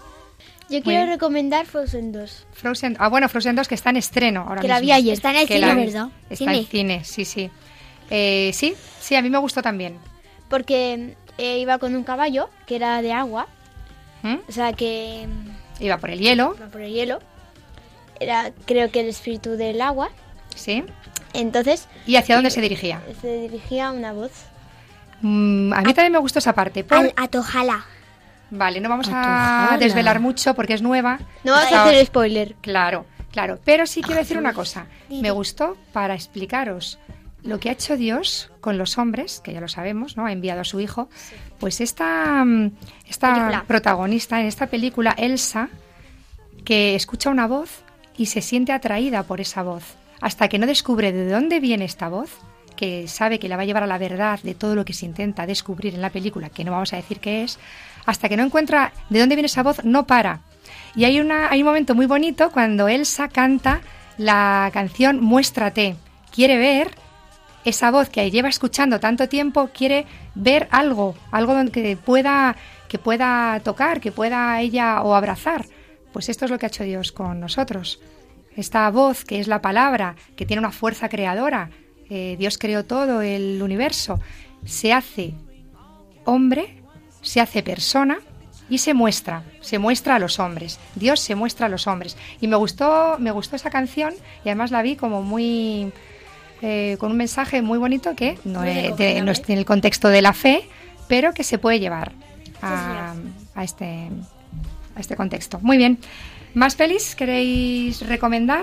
Yo Muy quiero bien. recomendar Frozen dos. Frozen, ah, bueno, Frozen dos que está en estreno ahora Que mismo. la vi ayer. Está en el Que cine, la- ¿verdad? Está Cine. en cine, sí, sí. Eh, sí, sí, a mí me gustó también. porque eh, iba con un caballo que era de agua, ¿Mm? o sea que Iba por el hielo, iba por el hielo. Era, creo que el espíritu del agua. ¿sí? Entonces ¿Y hacia dónde se dirigía? se dirigía una voz. Mm, a mí también me gustó esa parte. por- Al Atojala. Vale, no vamos a Atojala. desvelar mucho porque es nueva. No vamos a Está- hacer spoiler. Claro, claro. Pero sí quiero decir una cosa. Me gustó para explicaros lo que ha hecho Dios con los hombres, que ya lo sabemos, ¿no? Ha enviado a su hijo. Pues esta, mm, esta Película. protagonista en esta película, Elsa, que escucha una voz y se siente atraída por esa voz. Hasta que no descubre de dónde viene esta voz, que sabe que la va a llevar a la verdad de todo lo que se intenta descubrir en la película, que no vamos a decir qué es, hasta que no encuentra de dónde viene esa voz, no para. Y hay, una, hay un momento muy bonito cuando Elsa canta la canción Muéstrate. Quiere ver esa voz que lleva escuchando tanto tiempo, quiere ver algo, algo donde que pueda, que pueda tocar, que pueda ella o abrazar. Pues esto es lo que ha hecho Dios con nosotros. Esta voz que es la palabra, que tiene una fuerza creadora, eh, Dios creó todo el universo, se hace hombre, se hace persona y se muestra, se muestra a los hombres. Dios se muestra a los hombres. Y me gustó, me gustó esa canción y además la vi como muy, eh, con un mensaje muy bonito que no, es, de, no es en el contexto de la fe, pero que se puede llevar a, a este, a este contexto. Muy bien. ¿Más pelis queréis recomendar?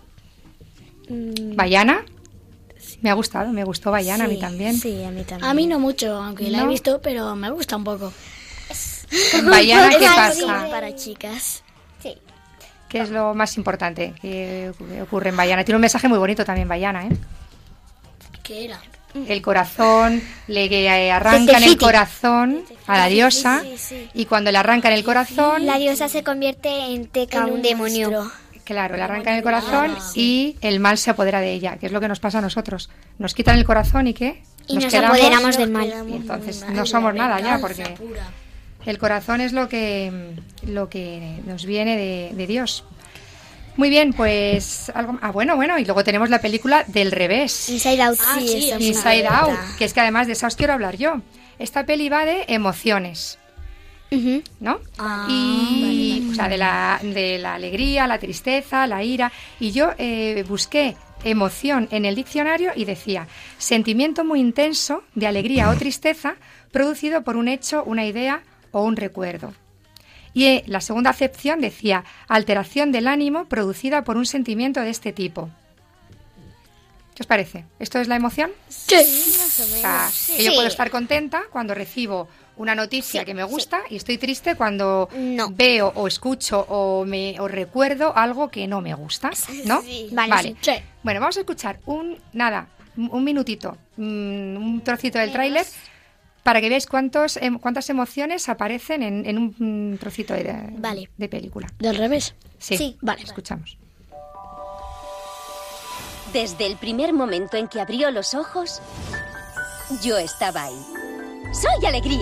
Mm, ¿Bayana? Me ha gustado, me gustó Bayana, a mí sí, también. Sí, a mí también. A mí no mucho, aunque la he ¿No? visto, pero me gusta un poco. Bayana, ¿qué Es pasa? para chicas. Sí. ¿Qué es lo más importante que ocurre en Bayana? Tiene un mensaje muy bonito también Bayana, ¿eh? ¿Qué era? El corazón, le eh, arrancan el corazón a la diosa Sí, sí, sí. y cuando le arrancan el corazón, La diosa se convierte en Teca, En un un demonio. monstruo. claro, le arrancan el corazón y el mal se apodera de ella, que es lo que nos pasa a nosotros. Nos quitan el corazón y ¿qué? Y nos quedamos- apoderamos del mal. Y entonces no somos nada ya, porque el corazón es lo que, lo que nos viene de, de Dios. Muy bien, pues algo. Ah, bueno, bueno, y luego tenemos la película Del revés, Inside Out. Ah, sí, sí, esa es Inside una Out, bonita. que es que además de esa os quiero hablar yo. Esta peli va de emociones, Ujú. ¿no? Ah, y, o sea, de la, de la alegría, la tristeza, la ira. Y yo eh, busqué emoción en el diccionario y decía sentimiento muy intenso de alegría o tristeza producido por un hecho, una idea o un recuerdo. Y eh, la segunda acepción decía alteración del ánimo producida por un sentimiento de este tipo. ¿Qué os parece? ¿Esto es la emoción? Sí. Más o O menos. sea, Sí. que yo puedo estar contenta cuando recibo una noticia Sí, que me gusta y estoy triste cuando No. veo o escucho o me o recuerdo algo que no me gusta, ¿no? Sí. Vale. Sí. Bueno, vamos a escuchar un nada, un un minutito, mm, un trocito del tráiler para que veáis cuántos em- cuántas emociones aparecen en, en un mm, trocito de, Vale. de película. ¿Del revés? Sí, Sí. vale, escuchamos. Desde el primer momento en que abrió los ojos, yo estaba ahí. ¡Soy alegría!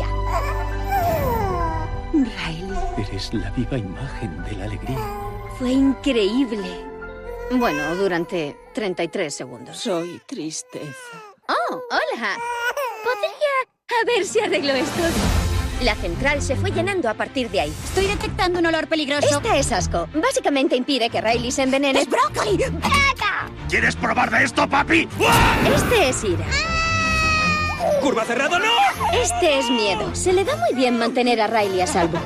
Riley, Eres la viva imagen de la alegría. fue increíble. Bueno, durante treinta y tres segundos. Soy tristeza. ¡Oh, hola! ¿Podría a ver si arreglo esto? La central se fue llenando a partir de ahí. Estoy detectando un olor peligroso. Esta es asco. Básicamente impide que Riley se envenene. ¡Es brócoli! ¡Venga! ¿Quieres probar de esto, papi? Este es ira. ¡Curva cerrada, no! Este es miedo. Se le da muy bien mantener a Riley a salvo.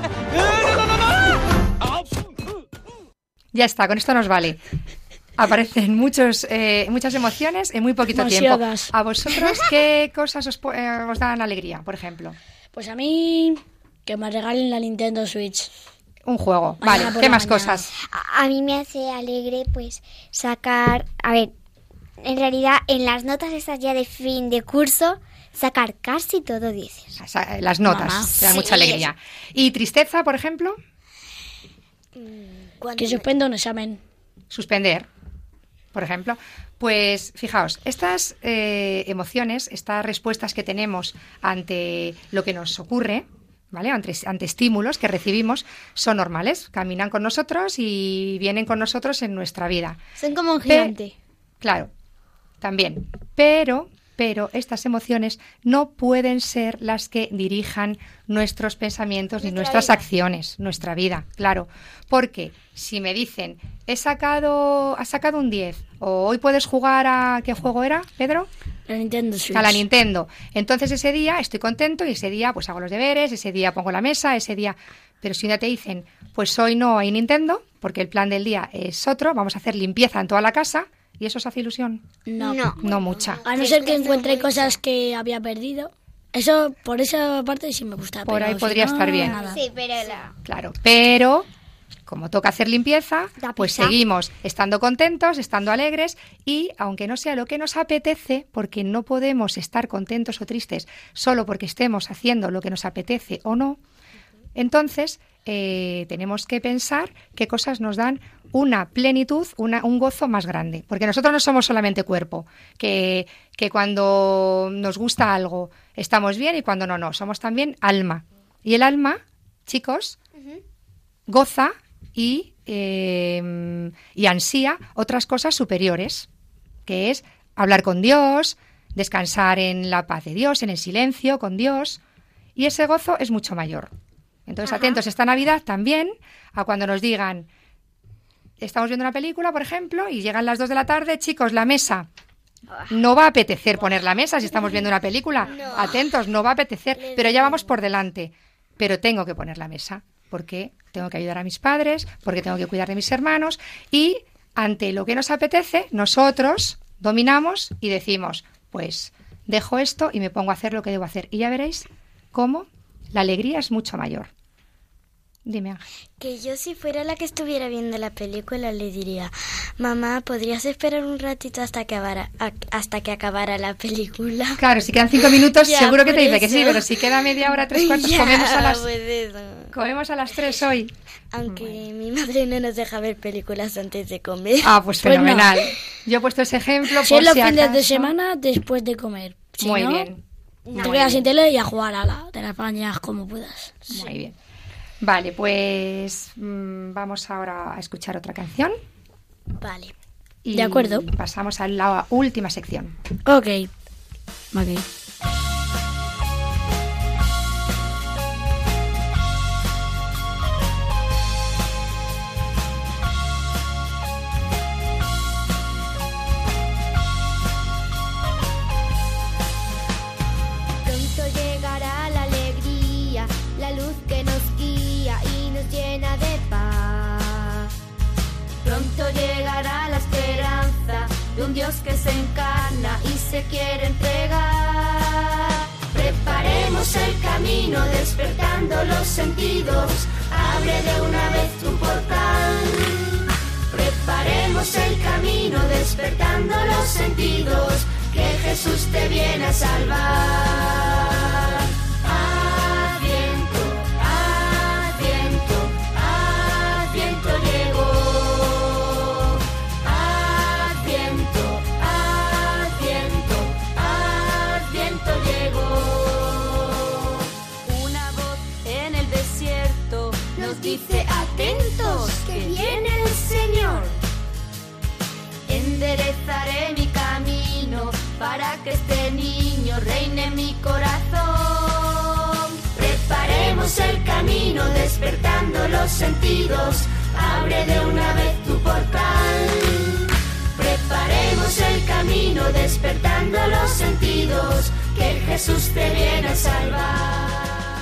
Ya está, con esto nos vale. Aparecen muchos, eh, muchas emociones en muy poquito Demasiadas. tiempo. ¿A vosotros qué cosas os, po- eh, os dan alegría, por ejemplo? Pues a mí, que me regalen la Nintendo Switch. Un juego. Mañana Vale, por ¿qué la más mañana. cosas? A, a mí me hace alegre, pues, sacar... A ver, en realidad, en las notas estas ya de fin de curso, sacar casi todo dieces. O sea, las notas, Mamá. te da Sí. mucha alegría. ¿Y tristeza, por ejemplo? Cuando Que me- suspenda un examen. Suspender, por ejemplo. Pues fijaos, estas eh, emociones, estas respuestas que tenemos ante lo que nos ocurre, ¿vale? Ante, ante estímulos que recibimos, son normales, caminan con nosotros y vienen con nosotros en nuestra vida. Son como un Pe- gigante. Claro, también. Pero pero estas emociones no pueden ser las que dirijan nuestros pensamientos ni nuestras acciones, nuestra vida, claro. Porque si me dicen, he sacado, has sacado un diez, o hoy puedes jugar a... ¿Qué juego era, Pedro? La Nintendo Switch. A la Nintendo. Entonces ese día estoy contento y ese día pues hago los deberes, ese día pongo la mesa, ese día... Pero si un día te dicen, pues hoy no hay Nintendo, porque el plan del día es otro, vamos a hacer limpieza en toda la casa, ¿y eso os hace ilusión? No. No, no mucha. A no ser que encuentre cosas que había perdido. Eso, por esa parte sí me gusta. Por ahí pero podría si no, estar bien. nada. Sí, pero la... Claro, pero como toca hacer limpieza, La pues pizza. seguimos estando contentos, estando alegres y aunque no sea lo que nos apetece, porque no podemos estar contentos o tristes solo porque estemos haciendo lo que nos apetece o no, entonces eh, tenemos que pensar qué cosas nos dan una plenitud, una, un gozo más grande. Porque nosotros no somos solamente cuerpo, que, que cuando nos gusta algo estamos bien y cuando no, no. Somos también alma. Y el alma, chicos, goza y, eh, y ansía otras cosas superiores, que es hablar con Dios, descansar en la paz de Dios, en el silencio con Dios. Y ese gozo es mucho mayor. Entonces, Ajá. atentos esta Navidad también a cuando nos digan, estamos viendo una película, por ejemplo, y llegan las dos de la tarde, chicos, la mesa. No va a apetecer poner la mesa si estamos viendo una película. No. Atentos, no va a apetecer, pero ya vamos por delante. Pero tengo que poner la mesa porque tengo que ayudar a mis padres, porque tengo que cuidar de mis hermanos y ante lo que nos apetece, nosotros dominamos y decimos, pues dejo esto y me pongo a hacer lo que debo hacer. Y ya veréis cómo la alegría es mucho mayor. Dime, Ángel. Que yo si fuera la que estuviera viendo la película le diría, mamá, ¿podrías esperar un ratito hasta que acabara, a- hasta que acabara la película? Claro, si quedan cinco minutos, Ya, seguro que por te dice que eso. sí, pero si queda media hora, tres cuartos, Ya, comemos a las pues eso. comemos a las tres hoy. Aunque mi madre no nos deja ver películas antes de comer. Ah, pues Pues no. fenomenal. Yo he puesto ese ejemplo Si por es los si fines de acaso. semana después de comer. Si Muy no, bien. Te Muy quedas bien. sin tele y a jugar a la, te las apañas como puedas. Muy bien. Vale, pues mm, vamos ahora a escuchar otra canción. Vale. Y De acuerdo. pasamos a la última sección. Ok. Ok. Pronto llegará la alegría, la luz que nos guía y nos llena de paz. Pronto llegará la esperanza de un Dios que se encarna y se quiere entregar. Preparemos el camino despertando los sentidos, abre de una vez tu portal. Preparemos el camino despertando los sentidos, que Jesús te viene a salvar. Adviento, Adviento, Adviento llegó. Adviento, Adviento, Adviento llegó. Una voz en el desierto nos dice atentos que viene el Señor. Enderezaré mi camino para que este niño reine en mi corazón. Preparemos el camino despertando los sentidos, abre de una vez tu portal. Preparemos el camino despertando los sentidos, que Jesús te viene a salvar.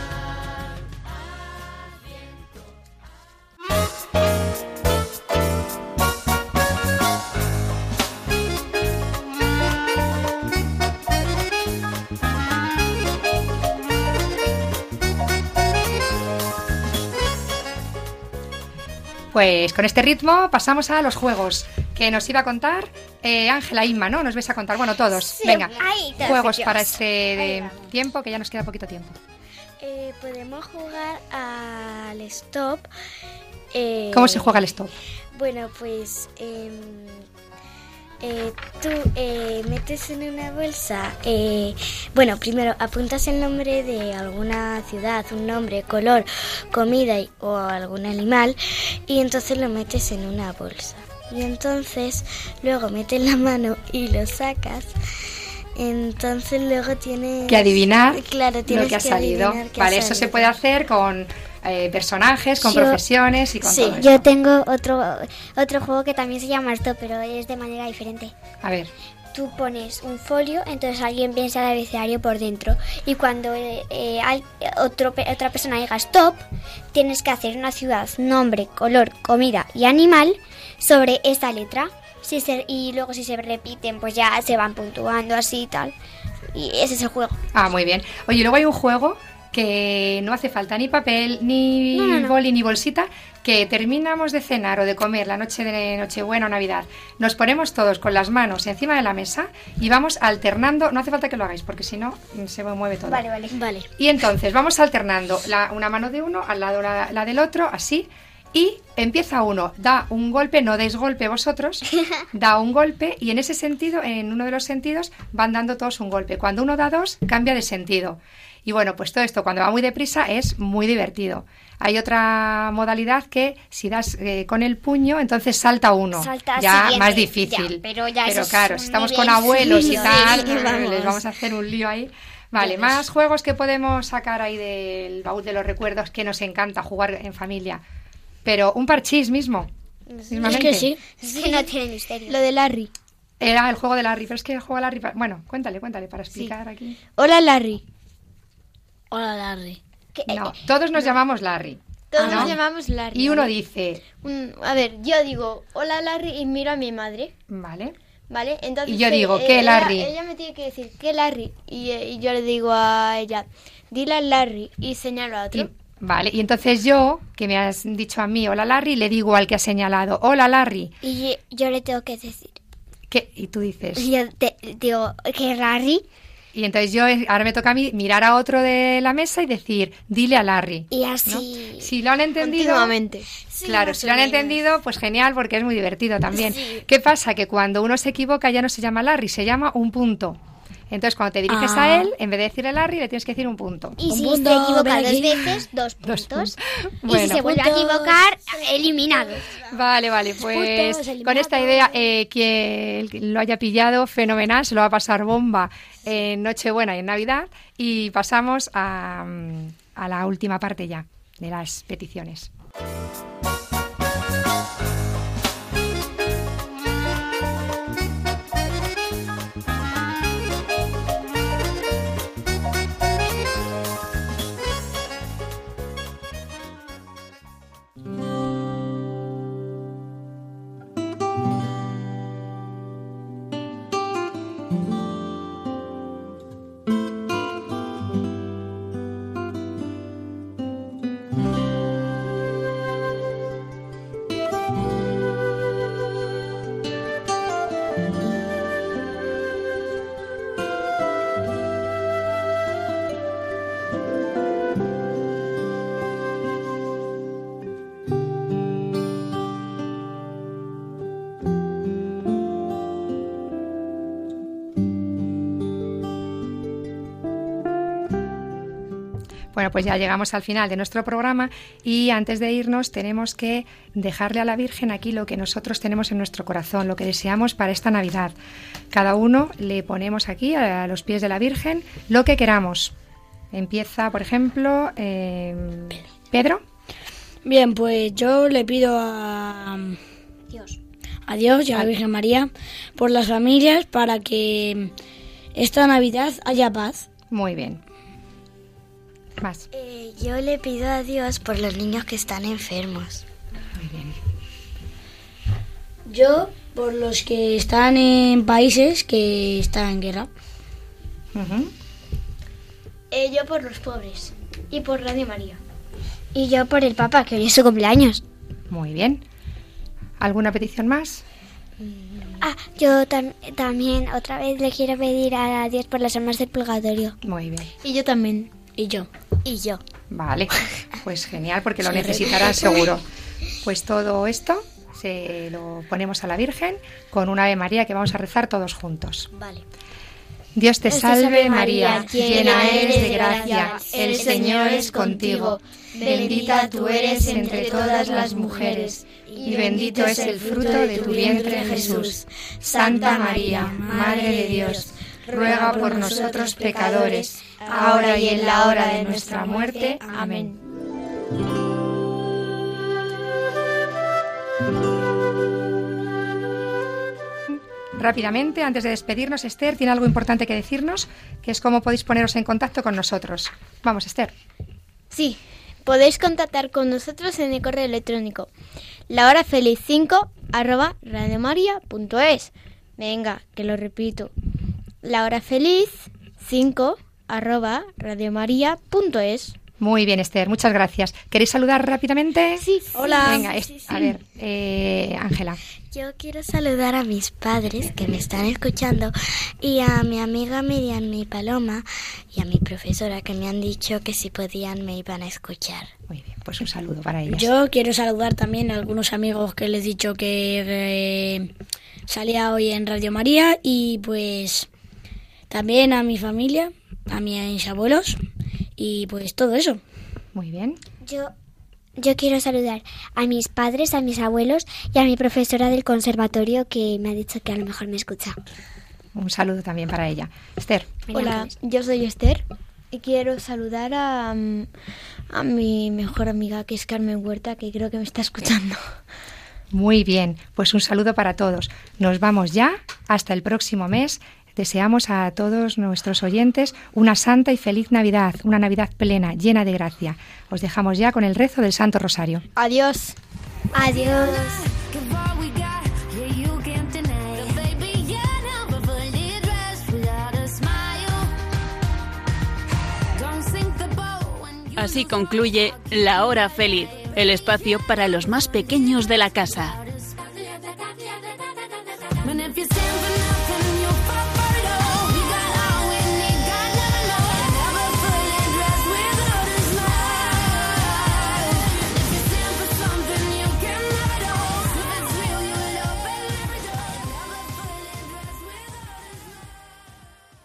Pues con este ritmo pasamos a los juegos que nos iba a contar eh, Ángela, Inma, ¿no? Nos vais a contar, bueno, todos. Sí, Venga, ahí, todos juegos ellos. para este Ahí de vamos. tiempo, que ya nos queda poquito tiempo. Eh, podemos jugar al stop. eh, ¿Cómo se juega el stop? Bueno, pues em, eh, tú eh, metes en una bolsa, eh, bueno, primero apuntas el nombre de alguna ciudad, un nombre, color, comida y- o algún animal y entonces lo metes en una bolsa. Y entonces luego metes la mano y lo sacas Entonces luego tienes que adivinar claro, tienes lo que ha que salido. qué Vale, ha eso se salido. puede hacer con eh, personajes, con Yo- profesiones y con sí, todo esto. Yo tengo otro, otro juego que también se llama esto, pero es de manera diferente. A ver, Tú pones un folio, entonces alguien piensa el abecedario por dentro. Y cuando eh, eh, al- otro, pe- otra persona diga stop, tienes que hacer una ciudad, nombre, color, comida y animal sobre esta letra. Si se, y luego si se repiten, pues ya se van puntuando así y tal. Y ese es el juego. ah, muy bien. Oye, luego hay un juego que no hace falta ni papel, ni No, no, no. boli, ni bolsita, que terminamos de cenar o de comer la noche de Nochebuena o Navidad. Nos ponemos todos con las manos encima de la mesa y vamos alternando. No hace falta que lo hagáis porque si no se mueve todo. Vale, vale. Vale. Y entonces vamos alternando la, una mano de uno al lado la, la del otro, así. Y empieza uno, da un golpe, no deis golpe vosotros, da un golpe y en ese sentido, en uno de los sentidos, van dando todos un golpe. Cuando uno da dos, cambia de sentido. Y bueno, pues todo esto cuando va muy deprisa es muy divertido. Hay otra modalidad que si das eh, con el puño, entonces salta uno. Salta ya siguiente. más difícil. Ya, pero ya eso es claro, un si estamos nivel con abuelos y suyo. tal, Sí, vamos. les vamos a hacer un lío ahí. Vale, más juegos que podemos sacar ahí del baúl de los recuerdos que nos encanta jugar en familia. Pero un parchís mismo. mismamente. Es que sí. Es que no tiene misterio. Lo de Larry. Era el juego de Larry, pero es que el juego de Larry... pa- Bueno, cuéntale, cuéntale, para explicar aquí. Hola, Larry. Hola, Larry. Que- eh, No, todos nos llamamos Larry. Todos ¿no? nos llamamos Larry. Y uno ¿vale? dice... Un- a ver, yo digo, hola, Larry, y miro a mi madre. Vale. ¿Vale? Entonces, Y yo eh, digo, eh, ¿qué, ella- Larry? Ella, me tiene que decir, ¿qué Larry? Y, eh, y yo le digo a ella, dile a Larry y señalo a otro. Y, vale, y entonces yo, que me has dicho a mí, hola Larry, le digo al que ha señalado, hola Larry. Y yo le tengo que decir. ¿Qué? Y tú dices... Yo te, digo, ¿qué Larry? Y entonces yo, ahora me toca a mí mirar a otro de la mesa y decir, dile a Larry. Y así. Si lo han entendido... Continuamente. Claro, si lo han entendido, pues genial, porque es muy divertido también. ¿Qué pasa? Que cuando uno se equivoca ya no se llama Larry, se llama un punto. Entonces, cuando te diriges Ah. a él, en vez de decirle Larry, le tienes que decir un punto. Y Un si punto, se equivoca ven dos aquí. veces, dos Dos puntos. Y Bueno. si se vuelve a Puntos. equivocar, eliminado. Vale, vale, pues Puntos con eliminados. esta idea, eh, quien lo haya pillado, fenomenal, se lo va a pasar bomba en Nochebuena y en Navidad. Y pasamos a, a la última parte ya de las peticiones. Bueno, pues ya llegamos al final de nuestro programa y antes de irnos tenemos que dejarle a la Virgen aquí lo que nosotros tenemos en nuestro corazón, lo que deseamos para esta Navidad. Cada uno le ponemos aquí a los pies de la Virgen lo que queramos. Empieza, por ejemplo, eh, Pedro. Bien, pues yo le pido a Dios. a Dios y a la Virgen María por las familias para que esta Navidad haya paz. Muy bien. Más. Eh, yo le pido a Dios por los niños que están enfermos. Muy bien. Yo por los que están en países que están en guerra. Ujú. Eh, yo por los pobres y por Radio María. Y yo por el Papa, que hoy es su cumpleaños. Muy bien. ¿Alguna petición más? Ah, yo tam- también otra vez le quiero pedir a Dios por las almas del purgatorio. Muy bien. Y yo también. Y yo. Y yo. Vale, pues genial, porque lo Se necesitarán seguro. Pues todo esto se lo ponemos a la Virgen con un Ave María que vamos a rezar todos juntos. Vale. Dios te Dios te salve salve, María, María, llena eres de de gracia, gracia, el Señor es contigo. Bendita tú eres entre todas las mujeres, y bendito es el fruto de tu vientre Jesús. Santa María, Madre de Dios, ruega por nosotros pecadores, ahora y en la hora de nuestra muerte. Amén. Rápidamente, antes de despedirnos, Esther tiene algo importante que decirnos, que es cómo podéis poneros en contacto con nosotros. Vamos, Esther. Sí, podéis contactar con nosotros en el correo electrónico lahorafeliz cinco arroba radiomaria punto es. Venga, que lo repito. lahorafeliz cinco arroba radiomaria punto es. Muy bien, Esther, muchas gracias. ¿Queréis saludar rápidamente? Sí. Hola. Venga, es, Sí, sí. a ver, eh, Ángela. Yo quiero saludar a mis padres que me están escuchando y a mi amiga Miriam y Paloma y a mi profesora que me han dicho que si podían me iban a escuchar. Muy bien, pues un saludo para ellas. Yo quiero saludar también a algunos amigos que les he dicho que eh, salía hoy en Radio María y pues también a mi familia, a mis abuelos y pues todo eso. Muy bien. Yo, yo quiero saludar a mis padres, a mis abuelos y a mi profesora del conservatorio que me ha dicho que a lo mejor me escucha. Un saludo también para ella. Esther. Hola, yo soy Esther y quiero saludar a, a mi mejor amiga, que es Carmen Huerta, que creo que me está escuchando. Muy bien, pues un saludo para todos. Nos vamos ya, hasta el próximo mes. Deseamos a todos nuestros oyentes una santa y feliz Navidad, una Navidad plena, llena de gracia. Os dejamos ya con el rezo del Santo Rosario. Adiós. Adiós. Así concluye La Hora Feliz, el espacio para los más pequeños de la casa. And if you stand for nothing,